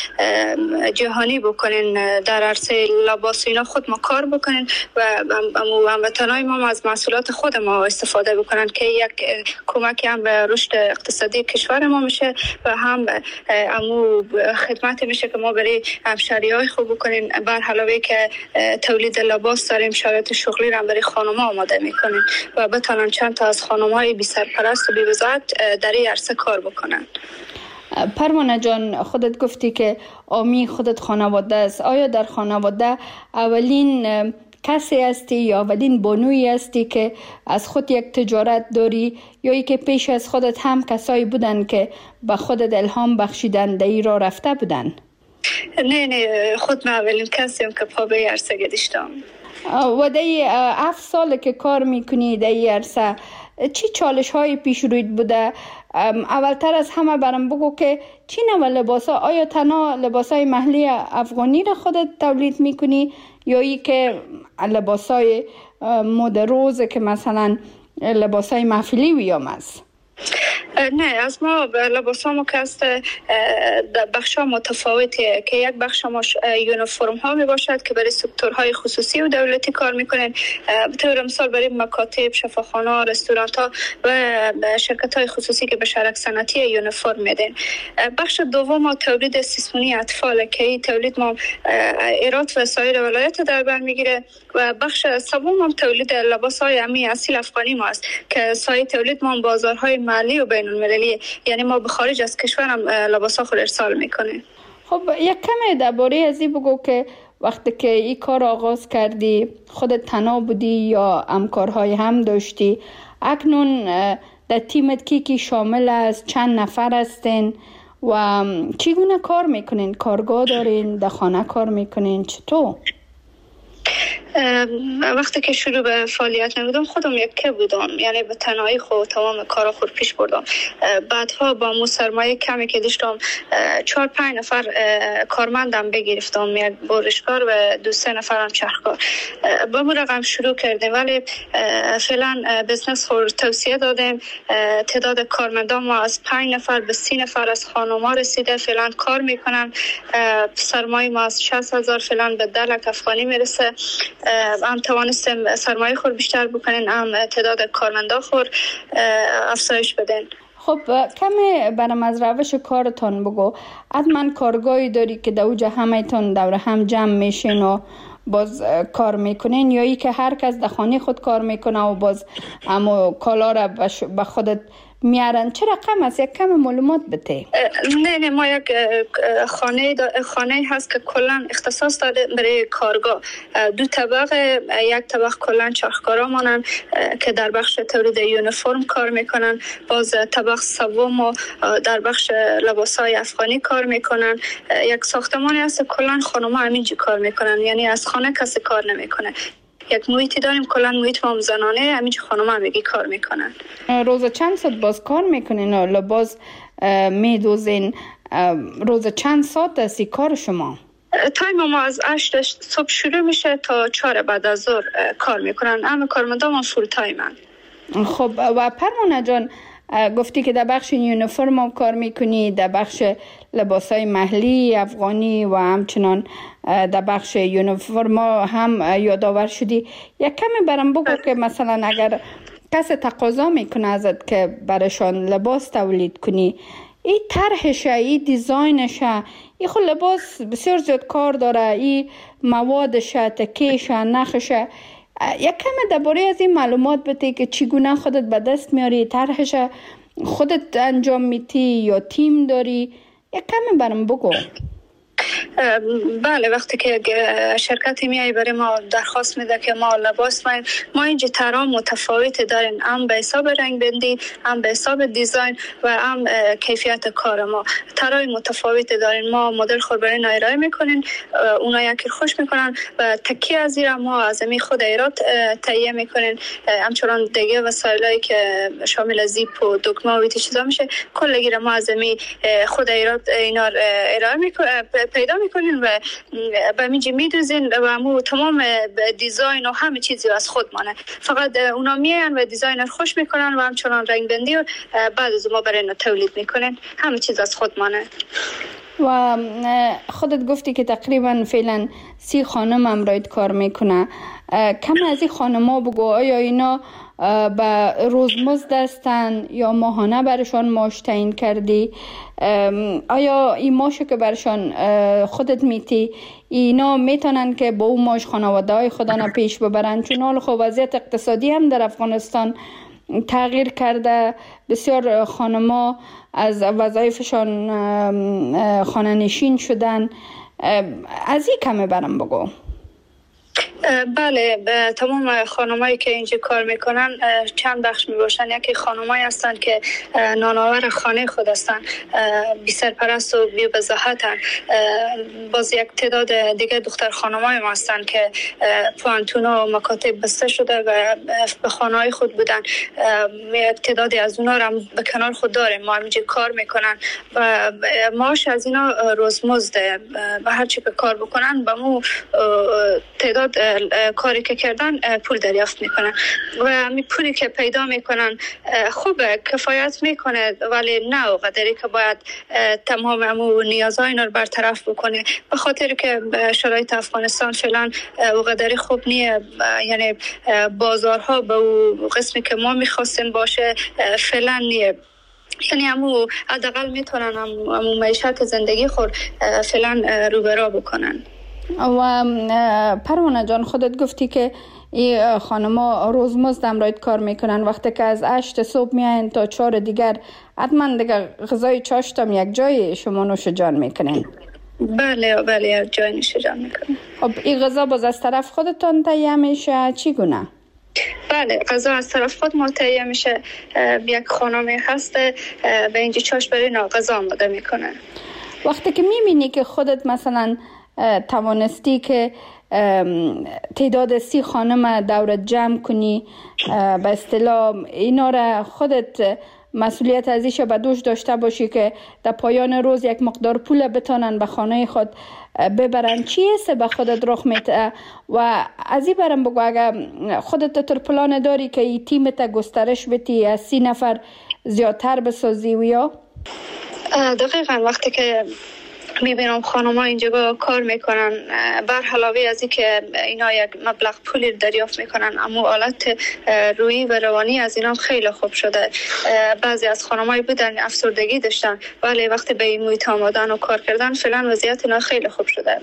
جهانی بکنین، در عرصه لباس اینا خود ما کار بکنین و هموطنای ما از محصولات خود ما استفاده بکنن که یک کمکی هم به رشد اقتصادی کشور ما میشه و هم همون خدمت میشه که ما برای همشهریای خوب بکنین. بر علاوه که تولید لباس داریم، شرایط شغلی را برای خانم‌ها آماده میکنیم و بتونن چند تا از خانم‌های بی سرپرست و بی وزارت در این عرصه کار بکنن. پروانه جان، خودت گفتی که آمی خودت خانواده است. آیا در خانواده اولین کسی هستی یا اولین بانویی هستی که از خود یک تجارت داری یا ای که پیش از خودت هم کسایی بودن که به خودت الهام بخشیدن در این راه رفته بودن؟ نه خود من اولین کسیم که پا به عرصه گذاشتم. و در 7 سال که کار میکنی در این عرصه چی چالش های پیش رویت بوده؟ اولتر از همه برام بگو که چی نوع لباس ها، آیا تنها لباس های محلی افغانی را خودت تولید میکنی یا ای که لباس های مد روز که مثلا لباس های محفلی ویام است؟ نه، از ما لباس ها که است بخش ها متفاوتیه که یک بخش ما یونیفرم ها می باشد که برای سکتورهای خصوصی و دولتی کار میکنن، به طور مثال برای مکاتب، شفاخانه، رستوران ها و شرکت های خصوصی که به شرک صنعتی یونیفرم میدن. بخش دوم ما تولید سیسمونی اطفال که این تولید ما ایران و سایر ولایت در بر میگیره و بخش سوم هم تولید لباس های امی اصیل افغانی ما است که سایر تولید ما بازارهای محلی و بین المللی، یعنی ما به خارج از کشور هم لباس ها خود ارسال میکنیم. خب یک کمی درباره از این بگو که وقتی که این کار آغاز کردی خودت تنها بودی یا همکارهای هم داشتی؟ اکنون در تیمت کی شامل است؟ چند نفر هستین و چگونه کار میکنین؟ کارگاه دارین؟ در خانه کار میکنین؟ چطور؟ وقتی که شروع به فعالیت نمودم خودم یکی بودم، یعنی به تنهایی خود تمام کارا خود پیش بردم. بعدها با مو سرمایه کمی که داشتم 4-5 نفر کارمندم بگرفتم، یک برشکار و 2-3 نفرم چرخکار. با مو رقم شروع کردیم ولی فعلا بزنس خود توسعه دادیم. تعداد کارمندان ما از 5 نفر به 30 نفر از خانم‌ها رسیده، فعلا کار میکنن. سرمایه ما از 60,000 فعلا به 10 لک افغانی میرسه. هم توانستیم سرمایه خور بیشتر بکنین، هم تعداد کارمندا خور افزایش بدین. خب کمی برام از روش کارتان بگو. حتما کارگاهی داری که در اوجه همه تان دور هم جمع میشین و باز کار میکنین یا ای که هر کس در خانه خود کار میکنه و باز اما کالا را به خودت میارن؟ چه رقم است؟ یک کم معلومات بده. نه ما یک خانه هست که کلا اختصاص داده برای کارگاه. 2 طبق، یک طبق کلا چرخکارا مانن که در بخش تولید یونیفرم کار میکنن، باز طبق سوم در بخش لباسای افغانی کار میکنن. یک ساختمانی هست کلا خانم‌ها همینجا کار میکنن، یعنی از خانه کسی کار نمیکنه. یک محیطی داریم کلا محیط ما زنانه، همینجا خانم همگی کار میکنن. روز چند ساعت باز کار میکنین و لباس میدوزین؟ روز چند ساعت است کار شما؟ تایم ما از 8 صبح شروع میشه تا 4 بعد از ظهر کار میکنن. همه کارمندان ما فول تایمن. خب و پروانه جان، گفتی که در بخش یونیفرم هم کار میکنی، در بخش لباسای محلی افغانی و همچنان در بخش یونیفرم هم یادآور شدی. یک کمی برام بگو که مثلا اگر کسی تقاضا میکنه ازت که برایشان لباس تولید کنی، این طرحشه، این دیزاینشه، این خود لباس بسیار زیاد کار داره، این موادشه، تکیشه، نخشه. یک کمی درباره از این معلومات بده که چگونه خودت به دست میاری؟ طرحش خودت انجام میدی یا تیم داری؟ یک کمی برام بگو. بله، وقتی که شرکت میای برای ما درخواست میده که ما لباس ما اینجا طرح متفاوت داریم، هم به حساب رنگ بندی، هم به حساب دیزاین و هم کیفیت کار ما طرح متفاوت داریم. ما مدل خود برای اینا ارائه میکنیم، اونا یکی خوش میکنن و تکی از این ما از می خود ایراد تهیه میکنیم. همچنان دیگه وسایلی که شامل زیپ و دکمه و چیزا میشه کلگی ما از می خود ایراد اینا ارائه پیدا میکنین و به میجی میدوزین و همو تمام دیزاین و همه چیزی از خود مانه. فقط اونا میان و دیزاین رو خوش میکنن و همچنان رنگ بندی و بعد از ما برای اینا تولید میکنن. همه چیز از خود مانه. و خودت گفتی که تقریبا فعلا 30 خانم امرایت کار میکنه. کم از این خانم ها بگو، آیا اینا به روزمزد هستن یا ماهانه برشان معاش تعیین کردی؟ آیا این معاشی که برشان خودت میتی اینا میتونن که با اون معاش خانواده های خودنا پیش ببرن؟ چون حال خب وضعیت اقتصادی هم در افغانستان تغییر کرده، بسیار خانما از وظایفشان خانه نشین شدن. از این کمه برم بگو. بله، تمام خانمایی که اینجا کار میکنن چند بخش میباشن. یکی خانمایی هستن که نانآور خانه خود هستن، بی سرپرست و بی وضاحتن. باز یک تعداد دیگه دختر خانمای ما هستن که پوانتون و مکاتب بسته شده و به خانه های خود بودن. یک تعدادی از اونا رو به کنار خود داریم، ما اینجا کار میکنن و معاش از اینا روزمزده و هر چی که کار بکنن به مو تعداد کاری که کردن پول دریافت میکنن و می پولی که پیدا میکنن خوبه، کفایت میکنه، ولی نه اونقدری که باید تمام امو نیازهای اینا رو برطرف بکنه. به خاطر که شرایط افغانستان فعلا اونقدری خوب نیه، یعنی بازارها به اون قسمی که ما میخواستیم باشه فعلا نیه. یعنی همو حداقل میتونن همو معیشت زندگی خود فعلا رو به راه بکنن. و پروانه جان، خودت گفتی که این خانما روزمزد امرایت کار میکنن. وقتی که از 8 صبح میاین تا 4 دیگر حتما دیگه غذای چاشتم یک جای شما نوش جان میکنن. بله یک جای نوش جان میکنن. خب این غذا باز از طرف خودتان تهیه میشه چیگونه؟ بله، غذا از طرف خود ما تهیه میشه. یک خانمی هسته به اینجا چاش برای اینا غذا آماده میکنه. وقتی که میبینی که خودت مثلا توانستی که تعداد 30 خانم دورت جمع کنی، به اصطلاح اینا را خودت مسئولیت ازش به دوش داشته باشی که در پایان روز یک مقدار پول بتانن به خانه خود ببرن، چی است به خودت رخ میده؟ و از این برم بگو اگر خودت تر پلان داری که این تیمت گسترش بدی از 30 نفر زیادتر بسازی و یا؟ دقیقا وقتی که میبینم خانم ها اینجا کار میکنن، بر علاوه از این که اینا یک مبلغ پولی دریافت میکنن، اما حالت روحی و روانی از اینا خیلی خوب شده. بعضی از خانم هایی بودن افسردگی داشتن، ولی وقتی به این محیط آمدن و کار کردن فعلا وضعیت اینا خیلی خوب شده.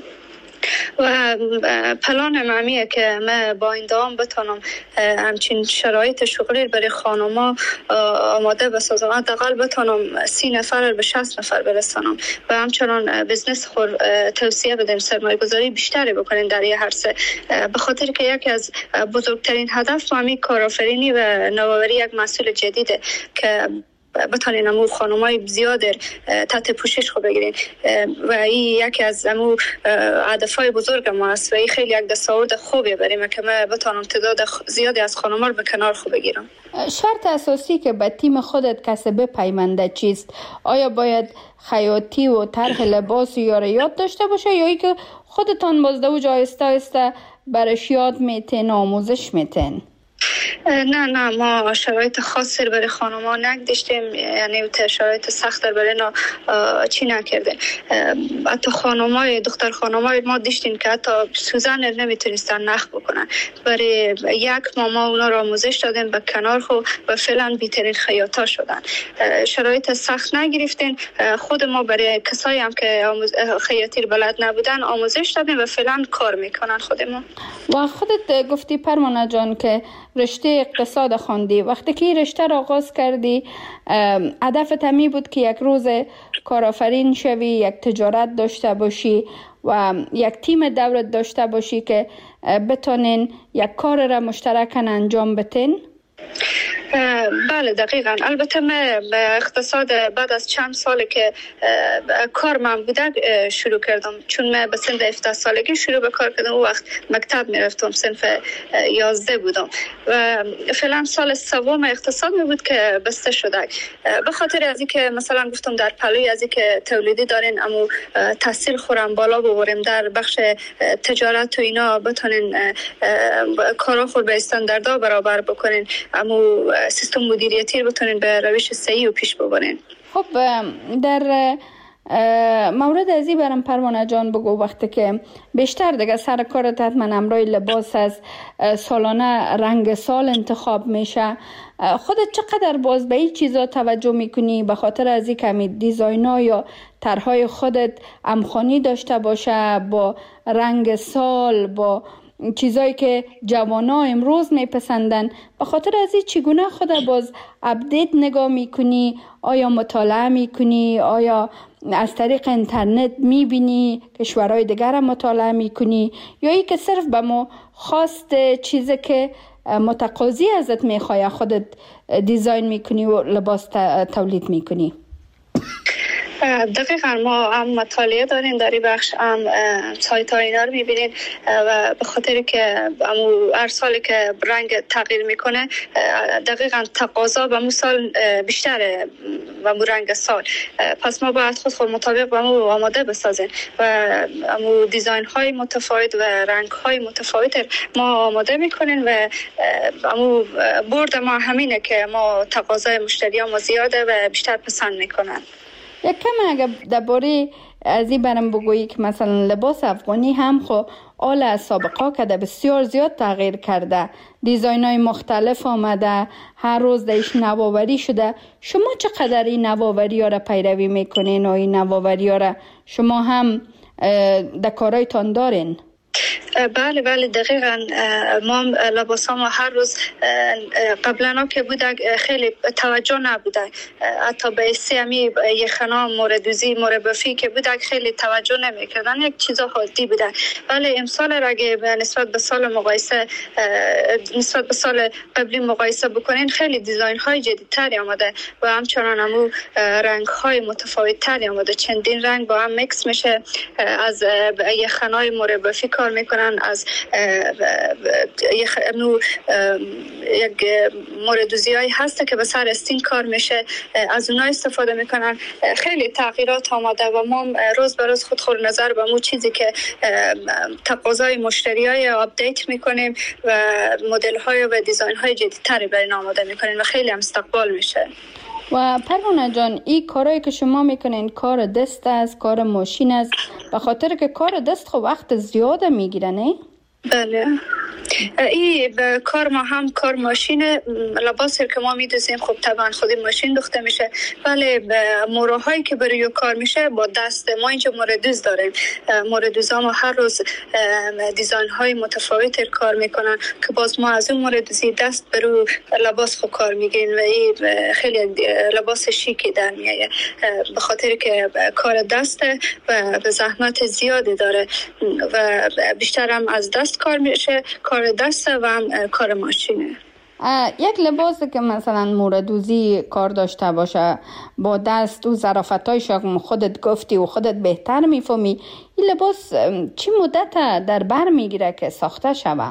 و پلان معمیه که من با این دوام بتونم همچین شرایط شغلی برای خانوما آماده بسازم، حداقل بتونم 30 نفر به 60 نفر برسانم و همچنان بزنس خور توسعه بدیم، سرمایه گذاری بیشتری بکنیم در یه عرصه. به خاطر که یکی از بزرگترین هدف ما کارآفرینی و نوآوری یک محصول جدیده که بتانین امو خانمای زیاد تحت پوشش خود بگیرین و این یکی از امو هدفهای بزرگ ما است و این خیلی یک دستاورد خوبی بریم که من بتانم تعداد زیادی از خانما رو به کنار خود بگیرم. شرط اساسی که به تیم خودت کسی بپیونده چیست؟ آیا باید خیاطی و طرح لباس یا یاد داشته باشه یا ای که خودتان بازده و آهسته آهسته برش یاد میتین آموزش میتین؟ نه ما شرایط خاصی برای خانم‌ها نگذاشتیم، یعنی شرایط سخت برای اینا چی نکرده. حتی خانم‌های دختر خانم‌های ما دیشتیم که حتی سوزن نمیتونستن نخ بکنن. برای یک ماما اونا رو آموزش دادیم به کنار خو و فعلا بهترین خیاطا شدن. شرایط سخت نگرفتین، خود ما برای کسایی هم که خیاطی بلد نبودن آموزش دادیم و فعلا کار میکنن خود ما. و خودت گفتی پروانه جان که رشته اقتصاد خواندی، وقتی که رشته را آغاز کردی هدفت همی بود که یک روز کارآفرین شوی، یک تجارت داشته باشی و یک تیم دورت داشته باشی که بتونین یک کار را مشترکاً انجام بتین؟ بله دقیقاً. البته من به اقتصاد بعد از چند سال که کار من بوده شروع کردم، چون من به سن 17 سالگی شروع به کار کردم. اون وقت مکتب میرفتم، صنف 11 بودم و فعلا سال سوم اقتصاد می بود که بسته شده. به خاطر از اینکه مثلا گفتم در پلوی از اینکه تولیدی دارین اما تحصیل خورم بالا ببریم در بخش تجارت و اینا بتونین کارا خود به استانداردها برابر بکنین، اما سیستم مدیریتی بتونین به روش صحیح و پیش ببرین. خب در مورد ازی برام پروانه جان بگو، وقتی که بیشتر دیگه سر کارت حتما امرای لباس از سالانه رنگ سال انتخاب میشه، خودت چقدر باز به این چیزا توجه میکنی به خاطر از این کمی دیزاین‌ها یا طرحهای خودت همخوانی داشته باشه با رنگ سال، با چیزایی که جوانا امروز میپسندن؟ به خاطر از این چگونه خود باز اپدیت نگاه میکنی؟ آیا مطالعه میکنی؟ آیا از طریق اینترنت میبینی کشورهای دیگر مطالعه میکنی؟ یا ای که صرف به ما خواست چیزی که متقاضی ازت میخواه خودت دیزاین میکنی و لباس تولید میکنی؟ دقیقا ما هم مطالعه داریم در این بخش، هم سایت ها اینا رو میبینین و به خاطر که هر سالی که رنگ تغییر میکنه دقیقا تقاضا به مو سال بیشتره و مو رنگ سال، پس ما باید خود مطابق به مو آماده بسازیم و مو دیزاین های متفاوت و رنگ های متفاوت ما آماده میکنیم و مو برد ما همینه که ما تقاضای مشتری ها ما زیاده و بیشتر پسند میکنن. یک کم اگر درباره از این برم بگویی که مثلا لباس افغانی هم خو آل از سابقا کده بسیار زیاد تغییر کرده، دیزاین های مختلف آمده، هر روز دیش نوآوری شده. شما چقدر این نوآوری ها را پیروی میکنین و این نوآوری ها را شما هم در کارایتان دارین؟ بله دقیقاً. ما لباس ها ما هر روز قبلا که بوده خیلی توجه نبوده، حتی به سیمی یخنا موردوزی مربفی که بوده خیلی توجه نمیکردن، یک چیزا حادی بوده. ولی امسال اگه نسبت به سال مقایسه نسبت به سال قبلی مقایسه بکنین خیلی دیزاین های جدیدتری آمده و همچنان همو رنگ های متفاوت تری آمده، چندین رنگ با هم میکس میشه. از یخنای مربفی کار میکنن، از یک موردوزی هایی هسته که به سر استین کار میشه، از اونها استفاده میکنن. خیلی تغییرات آمده و ما روز به روز خود نظر به مو چیزی که تقاضای مشتری های آپدیت میکنیم و مدل های و دیزاین های جدیدتری برای این آماده میکنیم و خیلی هم استقبال میشه. و پروانه جان، این کارهایی که شما میکنین کار دست است، کار ماشین است، به خاطر که کار دست خب وقت زیاده میگیره نه؟ بله، این کار ما هم کار ماشین لباسی که ما میدوزیم خب طبعا خودی ماشین دوخته میشه، ولی موراهایی که برای کار میشه با دست. ما اینجا موردوز داریم، موردوزا ما هر روز دیزاین های متفاوت کار میکنن که باز ما از اون موردوزی دست برای لباس خود کار میگیریم و این خیلی لباس شیکی در میایه به خاطر که کار دسته و به زحمت زیادی داره و بیشتر هم از دست کار میشه، کار دسته و هم کار ماشینه. یک لباسی که مثلا موردوزی کار داشته باشه با دست و ظرافتایش خودت گفتی و خودت بهتر میفهمی، این لباس چی مدت در بر میگیره که ساخته شوه؟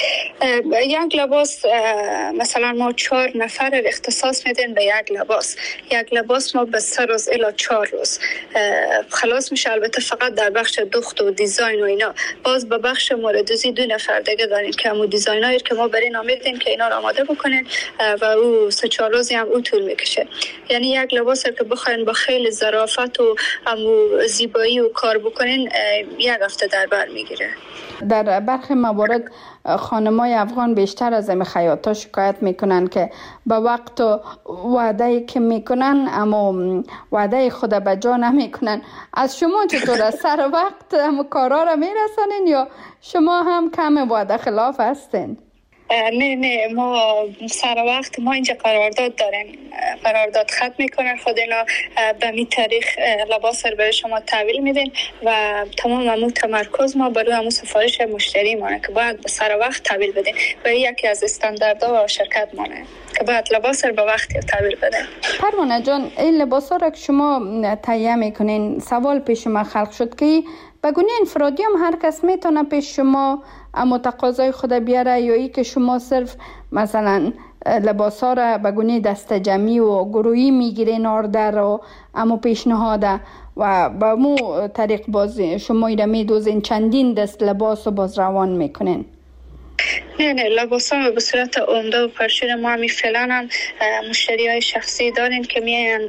یک لباس مثلا ما 4 نفر اختصاص میدین به یک لباس ما به 3 روز الی 4 روز خلاص میشه. البته فقط در بخش دوخت و دیزاین و اینا. باز به بخش موردوزی 2 نفر دیگه داریم که همون دیزاینایی که ما برین آمیدین که اینا رو آماده بکنین و او 3-4 روزی هم او طول میکشه. یعنی یک لباس که بخواین با خیلی ظرافت و همون زیبایی و کار بکنین 1 هفته در بر میگیره. در برخی موارد خانمای افغان بیشتر از این خیاطا شکایت میکنن که به وقت و وعده که میکنن اما وعده خود به جا نمیکنن. از شما چطور سر وقت هم کارا را میرسانین یا شما هم کم وعده خلاف هستین؟ نه ما سر وقت ما اینجا قرارداد داریم، قرارداد ختم میکنن خود اینا، به می تاریخ لباس رو برای شما تحویل میدین و تمام همون تمرکز ما برای همون سفارش مشتری مانه که باید به سر وقت تحویل بدین و یکی از استانداردها و شرکت مانه که باید لباس رو به وقت تحویل بدین. پروانه جان، این لباس ها را که شما تهیه میکنین، سوال پیش ما خلق شد که بگونه انفرادی هم هر کس میتونه پیش شما اما تقاضای خود بیاره یا ای که شما صرف مثلا لباس ها را بگونه دست جمعی و گروهی میگیرین آردر و اما پیشنهاده و با مو طریق باز شما ایره میدوزین چندین دست لباس و باز روان میکنین؟ نه لباس ها به صورت عمده و پرچون ما همی فعلا هم مشتری های شخصی داریم که میان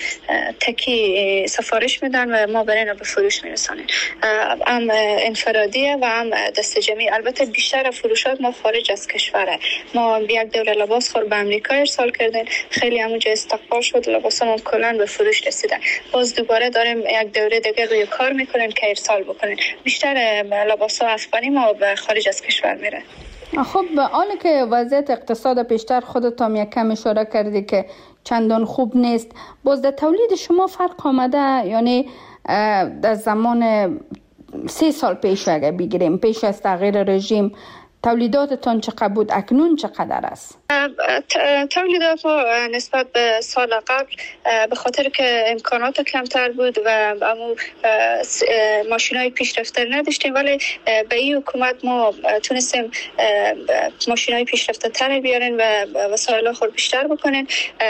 تکی سفارش میدن و ما برای به فروش میرسانیم. هم انفرادیه و هم دست جمعی. البته بیشتر فروشات ما خارج از کشوره. ما یک دوره لباس خور به امریکا ارسال کردیم، خیلی همونجا استقبال شد، لباس ما کلان به فروش رسیدن. باز دوباره داریم یک دوره دیگه روی کار میکنیم که ارسال بکنیم. بیشتر لباس ها افغانی ما به خارج از کشور میره. خب حالا که وضعیت اقتصاد پیشتر خودت هم یک کم اشاره کردی که چندان خوب نیست، باز در تولید شما فرق آمده؟ یعنی در زمان 3 سال پیش اگه بگیریم، پیش از تغییر رژیم، تولیداتتان چقدر بود؟ اکنون چقدر است؟ تولیدات ما نسبت به سال قبل به خاطر که امکانات کمتر بود و ماشینای پیشرفته نداشتیم، ولی به این حکومت ما تونستیم ماشینای پیشرفته تر بیارین و وسایل خود بیشتر بکنین.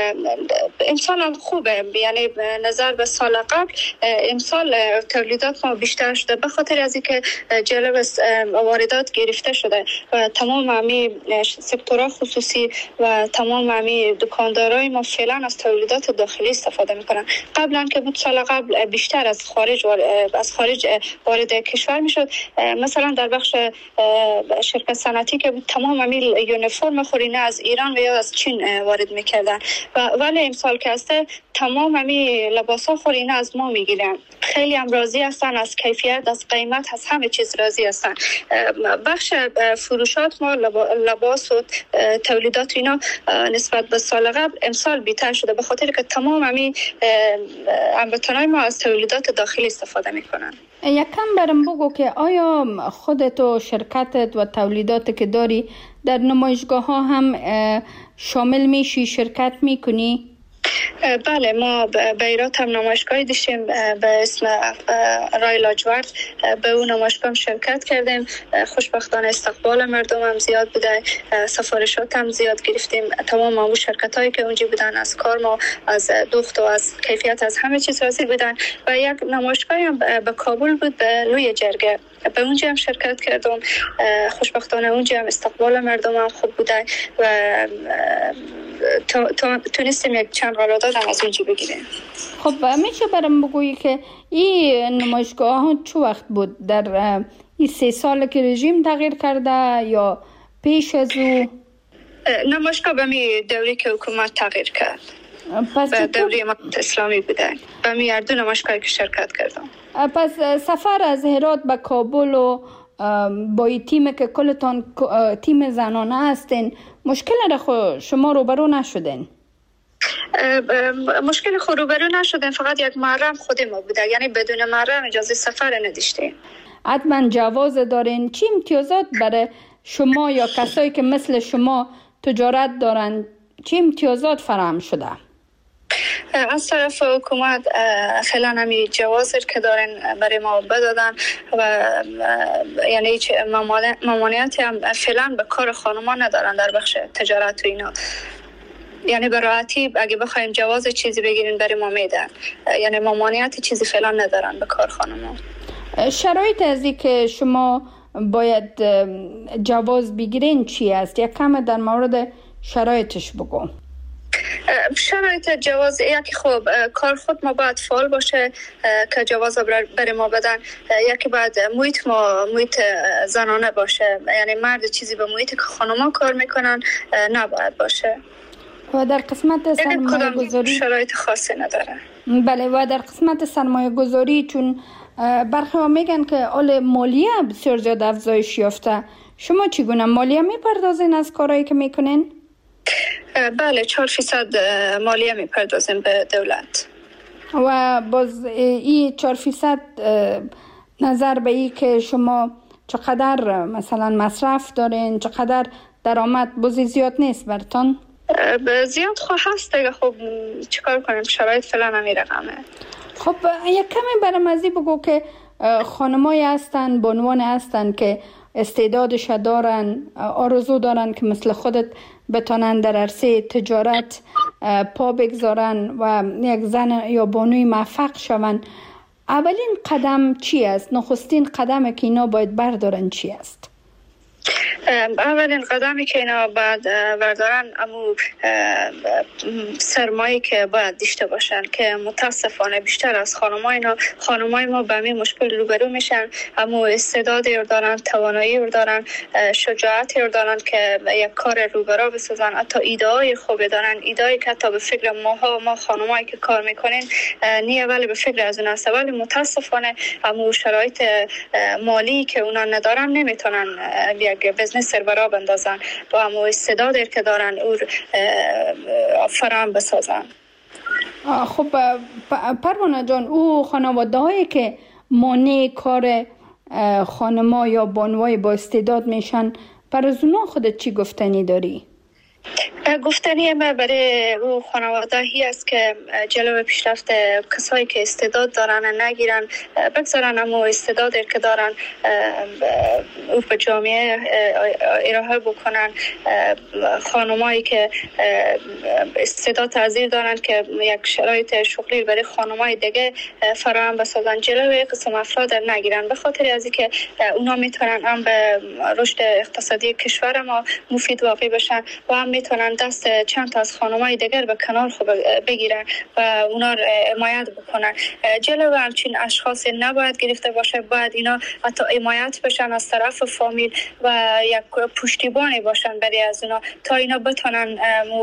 امسال هم خوبه، یعنی نظر به سال قبل امسال تولیدات ما بیشتر شده به خاطر از اینکه جلب واردات گرفته شده و تمام همی سکتورها خصوصی و تمام همی دکاندارای ما فعلا از تولیدات داخلی استفاده میکنن. قبلا که بود سال قبل بیشتر از خارج وارد کشور میشد. مثلا در بخش شرکت صنعتی که بود تمام همی یونیفرم خورینه از ایران و یا از چین وارد میکردن ولی امسال که هسته تمام همی لباسا خورینه از ما میگیرن. خیلی هم راضی هستن از کیفیت، از قیمت، از همه چیز راضی هستن. بخش فروشات ما لباس و تولیدات اینا نسبت به سال قبل امسال بیشتر شده به خاطر که تمام همین هموطنای ما از تولیدات داخلی استفاده میکنن. یکم برام بگو که آیا خودت و شرکتت و تولیدات که داری در نمایشگاه ها هم شامل میشی، شرکت میکنی؟ بله، ما به ایرات هم نمایشگاهی داشتیم به اسم رای لاجورد، به اون نمایشگاه شرکت کردیم. خوشبختانه استقبال مردم هم زیاد بوده، سفارشات هم زیاد گرفتیم. تمام اون شرکت هایی که اونجا بودن از کار ما، از دخت و از کیفیت، از همه چیز راضی بودن. و یک نمایشگاهی هم به کابل بود، به لوی جرگه، به اونجا هم شرکت کردم. خوشبختانه اونجا هم استقبال مردم هم خوب بوده و تونستیم یک چند قرارداد هم از اونجا بگیریم. خب میشه برام بگویی که این نمایشگاه ها چه وقت بود؟ در این 3 سال که رژیم تغییر کرده یا پیش از او؟ نمایشگاه به می دوری که حکومت تغییر کرد، به دوری امارت اسلامی بوده. به می هر دو نمایشگاهی که شرکت کردم. پس سفر از هرات به کابل و با این تیم که کلتان تیم زنانه هستین، مشکل را شما روبرو نشدین؟ مشکل خود روبرو نشدین، فقط یک محرم خود ما بوده، یعنی بدون محرم اجازه سفر نداشتیم. حتما جواز دارین. چی امتیازات برای شما یا کسایی که مثل شما تجارت دارن، چی امتیازات فراهم شده؟ از طرف حکومت فعلا همی جوازی که دارن برای ما بدادن و یعنی هیچ ممانعتی هم فعلا به کار خانما ندارن در بخش تجارت و اینا. یعنی به راحتی اگه بخوایم جواز چیزی بگیرین برای ما میدن، یعنی ممانعتی چیزی فعلا ندارن به کار خانما. شرایط از این که شما باید جواز بگیرین چی است؟ یک کم در مورد شرایطش بگو. شرایط جواز یکی خوب کار خود ما باید فعال باشه که جواز برای ما بدن. یکی باید محیط زنانه باشه، یعنی مرد چیزی به محیط که خانوما کار میکنن نباید باشه. و در قسمت سرمایه گذاری شرایط خاصی نداره. بله، و در قسمت سرمایه گذاری چون برخی ها میگن که حال مالیه بسیار زیاد افزایش یافته، شما چگونه مالیه میپردازین از کارهایی که میکنین؟ بله 4% مالیه میپردازیم به دولت. و باز این 4% نظر به این که شما چقدر مثلا مصرف دارین، چقدر درآمد بازی زیاد نیست برتون؟ زیاد هست دیگه. خب چیکار کنیم، شرایط فعلا همین رقمه. خب یک کمی برام ازی بگو که خانمایی هستن، بانوان هستن که استعدادش دارن، آرزو دارن که مثل خودت بتونن در عرصه تجارت پا بگذارن و یک زن یا بانوی موفق شون. اولین قدم چی است؟ نخستین قدمی که اینا باید بردارن چی است؟ اولین قدمی که اینا باید بردارن امو سرمایه که باید داشته باشن که متاسفانه بیشتر از خانمای ما به همین مشکل روبرو میشن. امو استعدادی رو دارن، توانایی رو دارن، شجاعتی رو دارن که یک کار روبرو بسازن. حتی ایده‌های خوبی دارن، ایده‌ای که حتی به فکر ما خانمایی که کار میکنین نیه، ولی به فکر از اون است. ولی متاسفانه امو شرایط مالی که اونا ندارن نمیتونن یک بزنس سربرا بندازن و همو استعدادی که دارن او فراهم بسازن. خب پروانه جان، او خانواده هایی که مانع کار خانما یا بانوای با استعداد میشن، پر از اونا خودت چی گفتنی داری؟ گفتنی ما برای او خانواده هی است که جلو پیشرفت کسایی که استعداد دارن نگیرن، بگذارن اما استعدادی که دارن او به جامعه ارائه بکنن. خانمایی که استعداد تحضیر دارن که یک شرایط شغلی برای خانمای دیگه فراهم بسازن، جلوی قسم افراد نگیرن، به خاطر از اینکه اونا میتونن هم به رشد اقتصادی کشور ما مفید واقع بشن و هم میتونن دست چند تا از خانمای دیگر به کنار خود بگیرن و اونا رو حمایت بکنن. جلو همچین اشخاص نباید گرفته باشه، باید اینا حتی حمایت بشن از طرف فامیل و یک پشتیبانی باشن برای از اونا تا اینا بتونن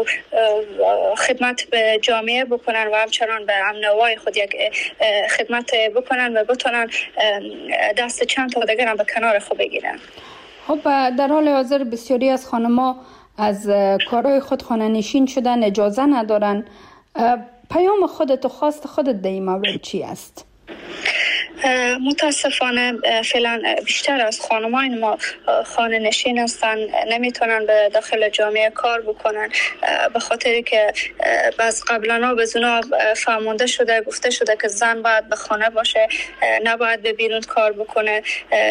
خدمت به جامعه بکنن و همچنان به امنوای خود یک خدمت بکنن و بتونن دست چند تا دیگر هم به کنار خود بگیرن. خب در حال حاضر بسیاری از خانم‌ها از کارهای خود خانه نشین شدن، اجازه ندارن. پیام خودت و خواست خودت در این مورد چی است؟ متاسفانه فعلا بیشتر از خانمای ما خانه نشین هستن، نمیتونن به داخل جامعه کار بکنن به خاطری که بعض قبلا به زنا فهمونده شده، گفته شده که زن باید به خانه باشه، نباید به بیرون کار بکنه.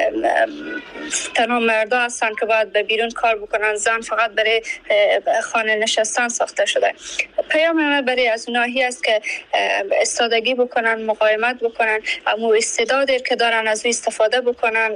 تنها مردا هستن که باید به بیرون کار بکنن، زن فقط برای خانه نشستن ساخته شده. پیام من برای از اونایی است که استادگی بکنن، مقاومت بکنن، اما استعدادی که دارن از او استفاده بکنن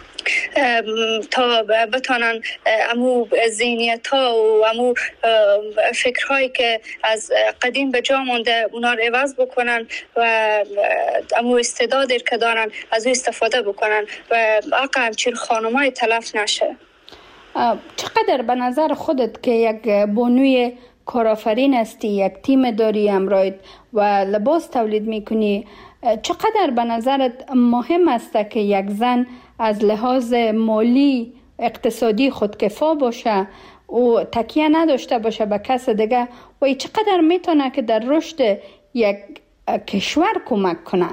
تا بتونن امو ذهنیت ها و امو فکرهایی که از قدیم به جا مونده اونا رو عوض بکنن و امو استعدادی که دارن از او استفاده بکنن و حق همچین خانمای تلف نشه. چقدر به نظر خودت که یک بانوی کارآفرین هستی، یک تیم داری همراهت و لباس تولید میکنی، چقدر به نظرت مهم است که یک زن از لحاظ مالی اقتصادی خودکفا باشه و تکیه نداشته باشه به کس دیگه و چقدر میتونه که در رشد یک کشور کمک کنه؟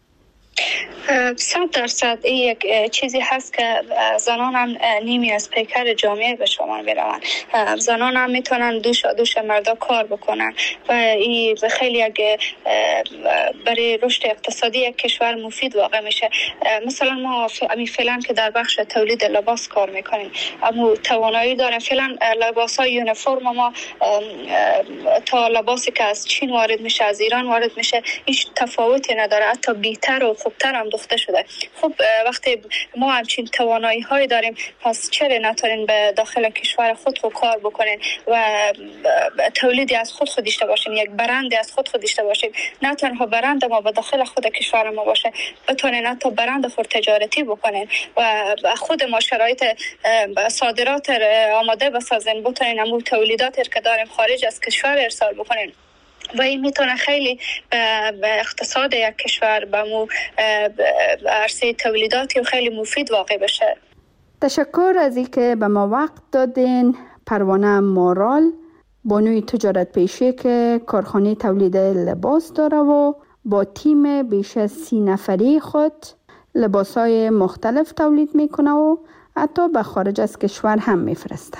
100% این یک چیزی هست که زنان هم نیمی از پیکر جامعه به شما میروند. زنان هم میتونن دوش مردا کار بکنن و این خیلی برای رشد اقتصادی یک کشور مفید واقع میشه. مثلا ما فعلا که در بخش تولید لباس کار میکنیم، اما توانایی داریم. فعلا لباس های یونیفرم ما تا لباسی که از چین وارد میشه، از ایران وارد میشه، هیچ تفاوتی نداره، حتی بی‌تر و خوبتر هم دخته شده. خب وقتی ما همچین توانایی های داریم، پس چرا نتونین به داخل کشور خود کار بکنین و تولیدی از خود داشته باشین، یک برندی از خود داشته باشین. نه تنها برند ما به داخل خود کشور ما باشه، بتونین حتی برند خود تجارتی بکنین و خود ما شرایط صادرات آماده بسازین، بتونین همون تولیداتی که داریم خارج از کشور ارسال بکنین و این میتونه خیلی به اقتصاد یک کشور، به عرصه تولیداتی و خیلی مفید واقع بشه. تشکر از اینکه به ما وقت دادین. پروانه مارال، بانوی تجارت پیشه که کارخانه تولید لباس داره و با تیم بیش از 30 نفری خود لباسای مختلف تولید میکنه و حتی به خارج از کشور هم میفرسته.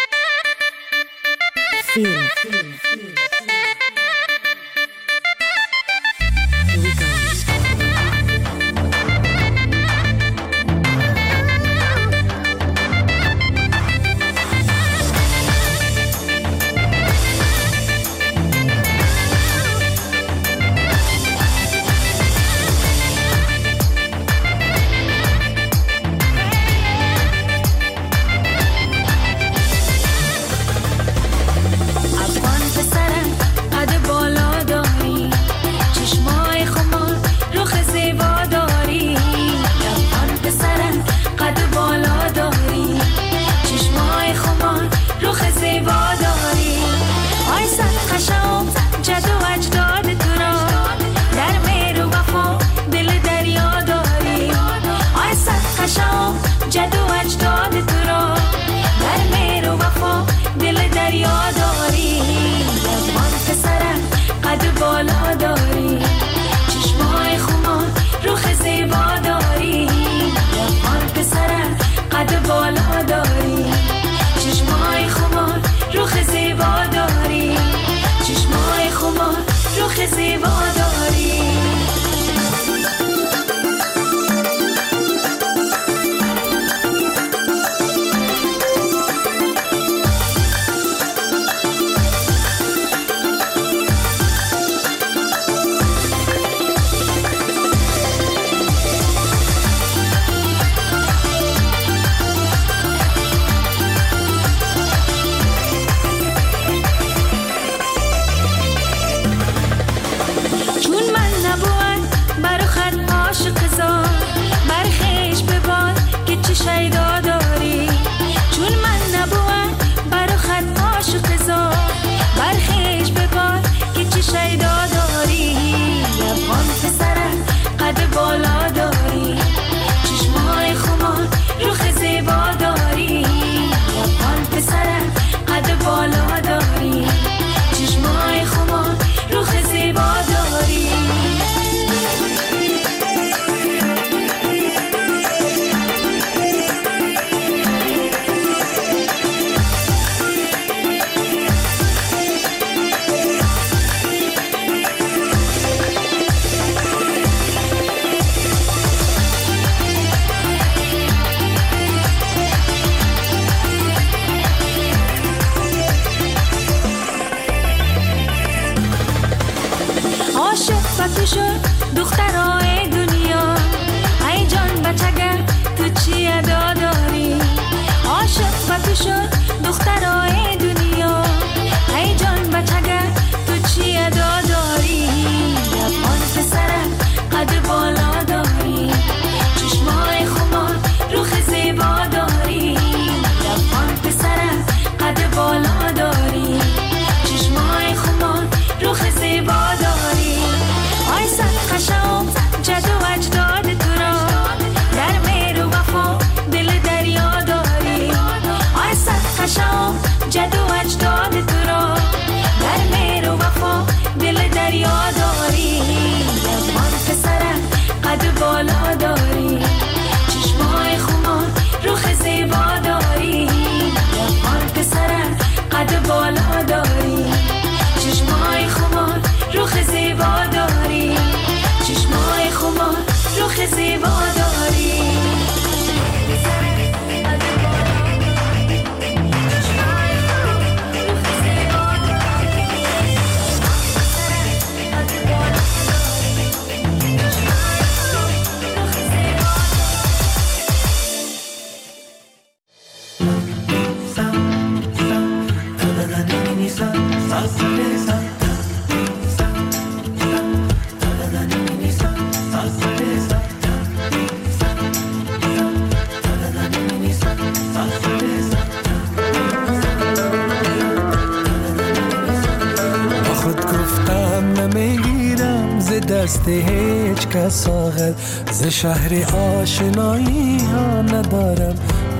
دست هیچ کس آخر ز شهر آشنایی ها ندارم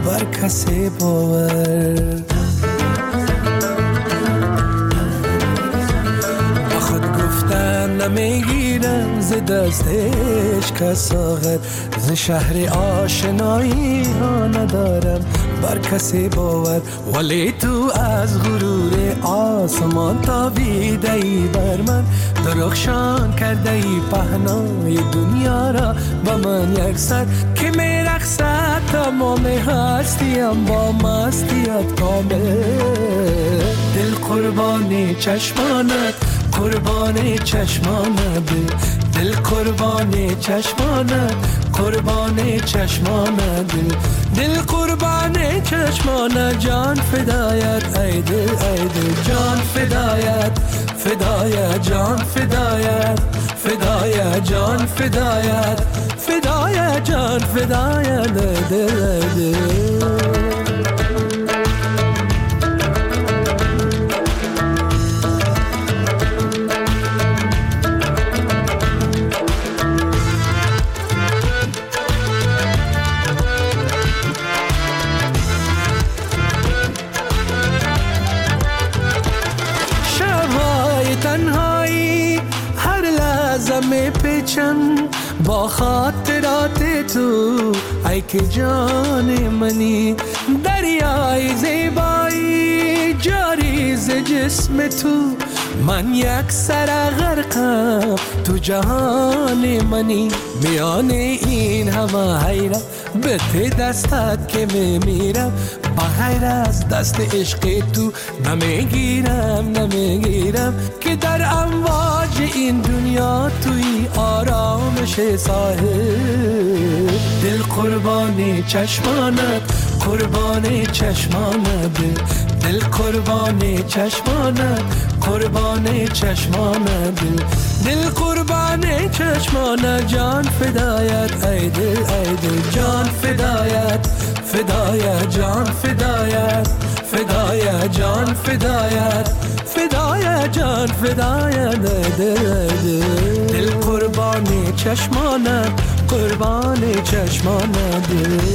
بر کسی باور. با خود گفتن نمیگیرم ز دستش کساغت، ز شهر آشنایی ها ندارم بر کسی باور. ولی تو از غرور آسمان تابیده ای بر من، درخشان کرده ای پهنای دنیا را با من یک سر که میرقصد تمام هستیم با مستیت کامل. دل قربان چشمانت، قربان چشمانت، دل قربان چشمانت، قربان چشمانت، دل قربان چشمانت، جان فدایت ای دل ای دل، جان فدایت فدایت، جان فدایت فدایت، جان فدایت فدایت، جان فدایت دل دل. با خاطرات تو ای که جان منی، دریای زیبایی جاری ز جسم تو، من یک سر غرقم تو جهان منی. میان این همه حیرت به ته دستت که میمیرم، بغیر از دست عشق تو نمیگیرم که در امواج این دنیا توی آرامش ساحل. دل قربان چشمانت، قربان چشمانت، دل قربان چشمانت، قربان چشمانت، دل قربان چشمانت، جان فدایت ای دل ای دل، جان فدایت فدایت، جان فدایت فدایت، جان فدایت فدایت، جان فدایت دل دل، دل قربان چشمانت، قربان چشمانت.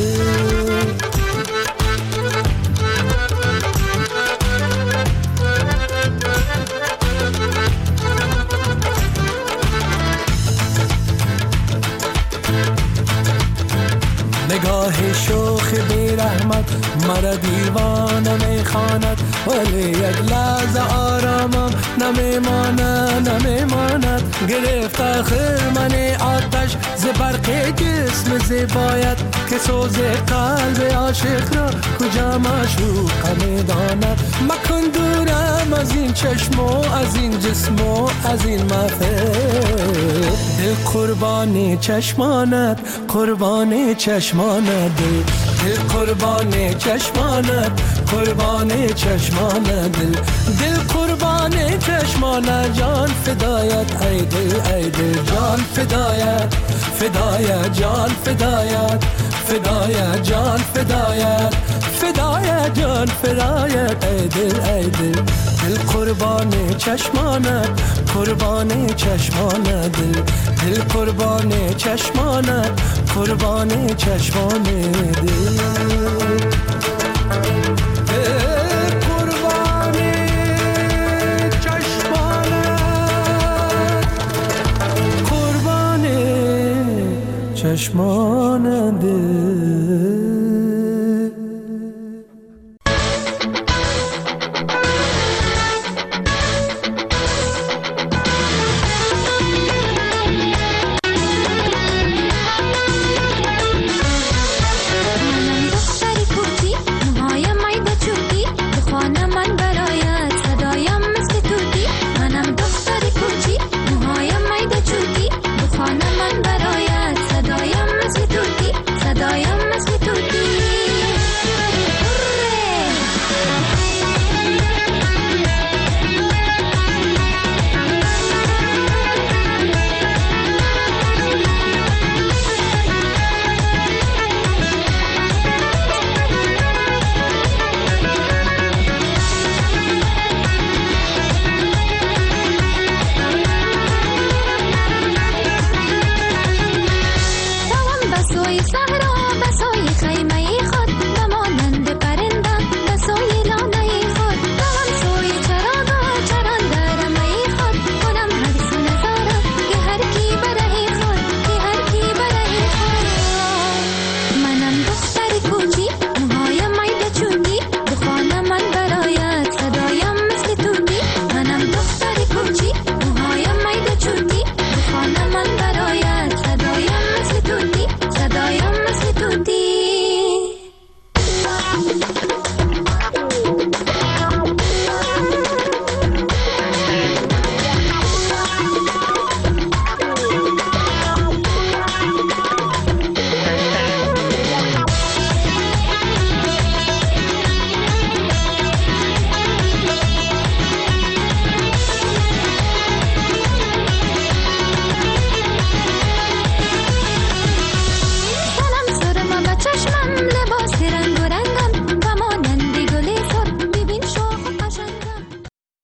نگاه شوخ بی رحمت مرا دیوانه میخواند، ولی یک لحظه آرامم نمیماند. گرفت آخر من آتش ز برق جسم زیبایت، که سوز قلب عاشق را کجا معشوق میداند. مکن دورم از این چشم و از این جسم و از این محفل. دل قربان چشمانت، قربان چشمانت، دل قربان چشمانت، قربان چشمانت، دل قربان چشمانت، جان فدایت ای دل ای دل، جان فدایت فدایت، جان فدایت فدایت، جان فدایت فدایت، جان فدایت ای دل ای دل، دل قربان چشمانت، قربان چشمانت، دل قربان چشمانت، قربان چشمانت، دل چشمان دل.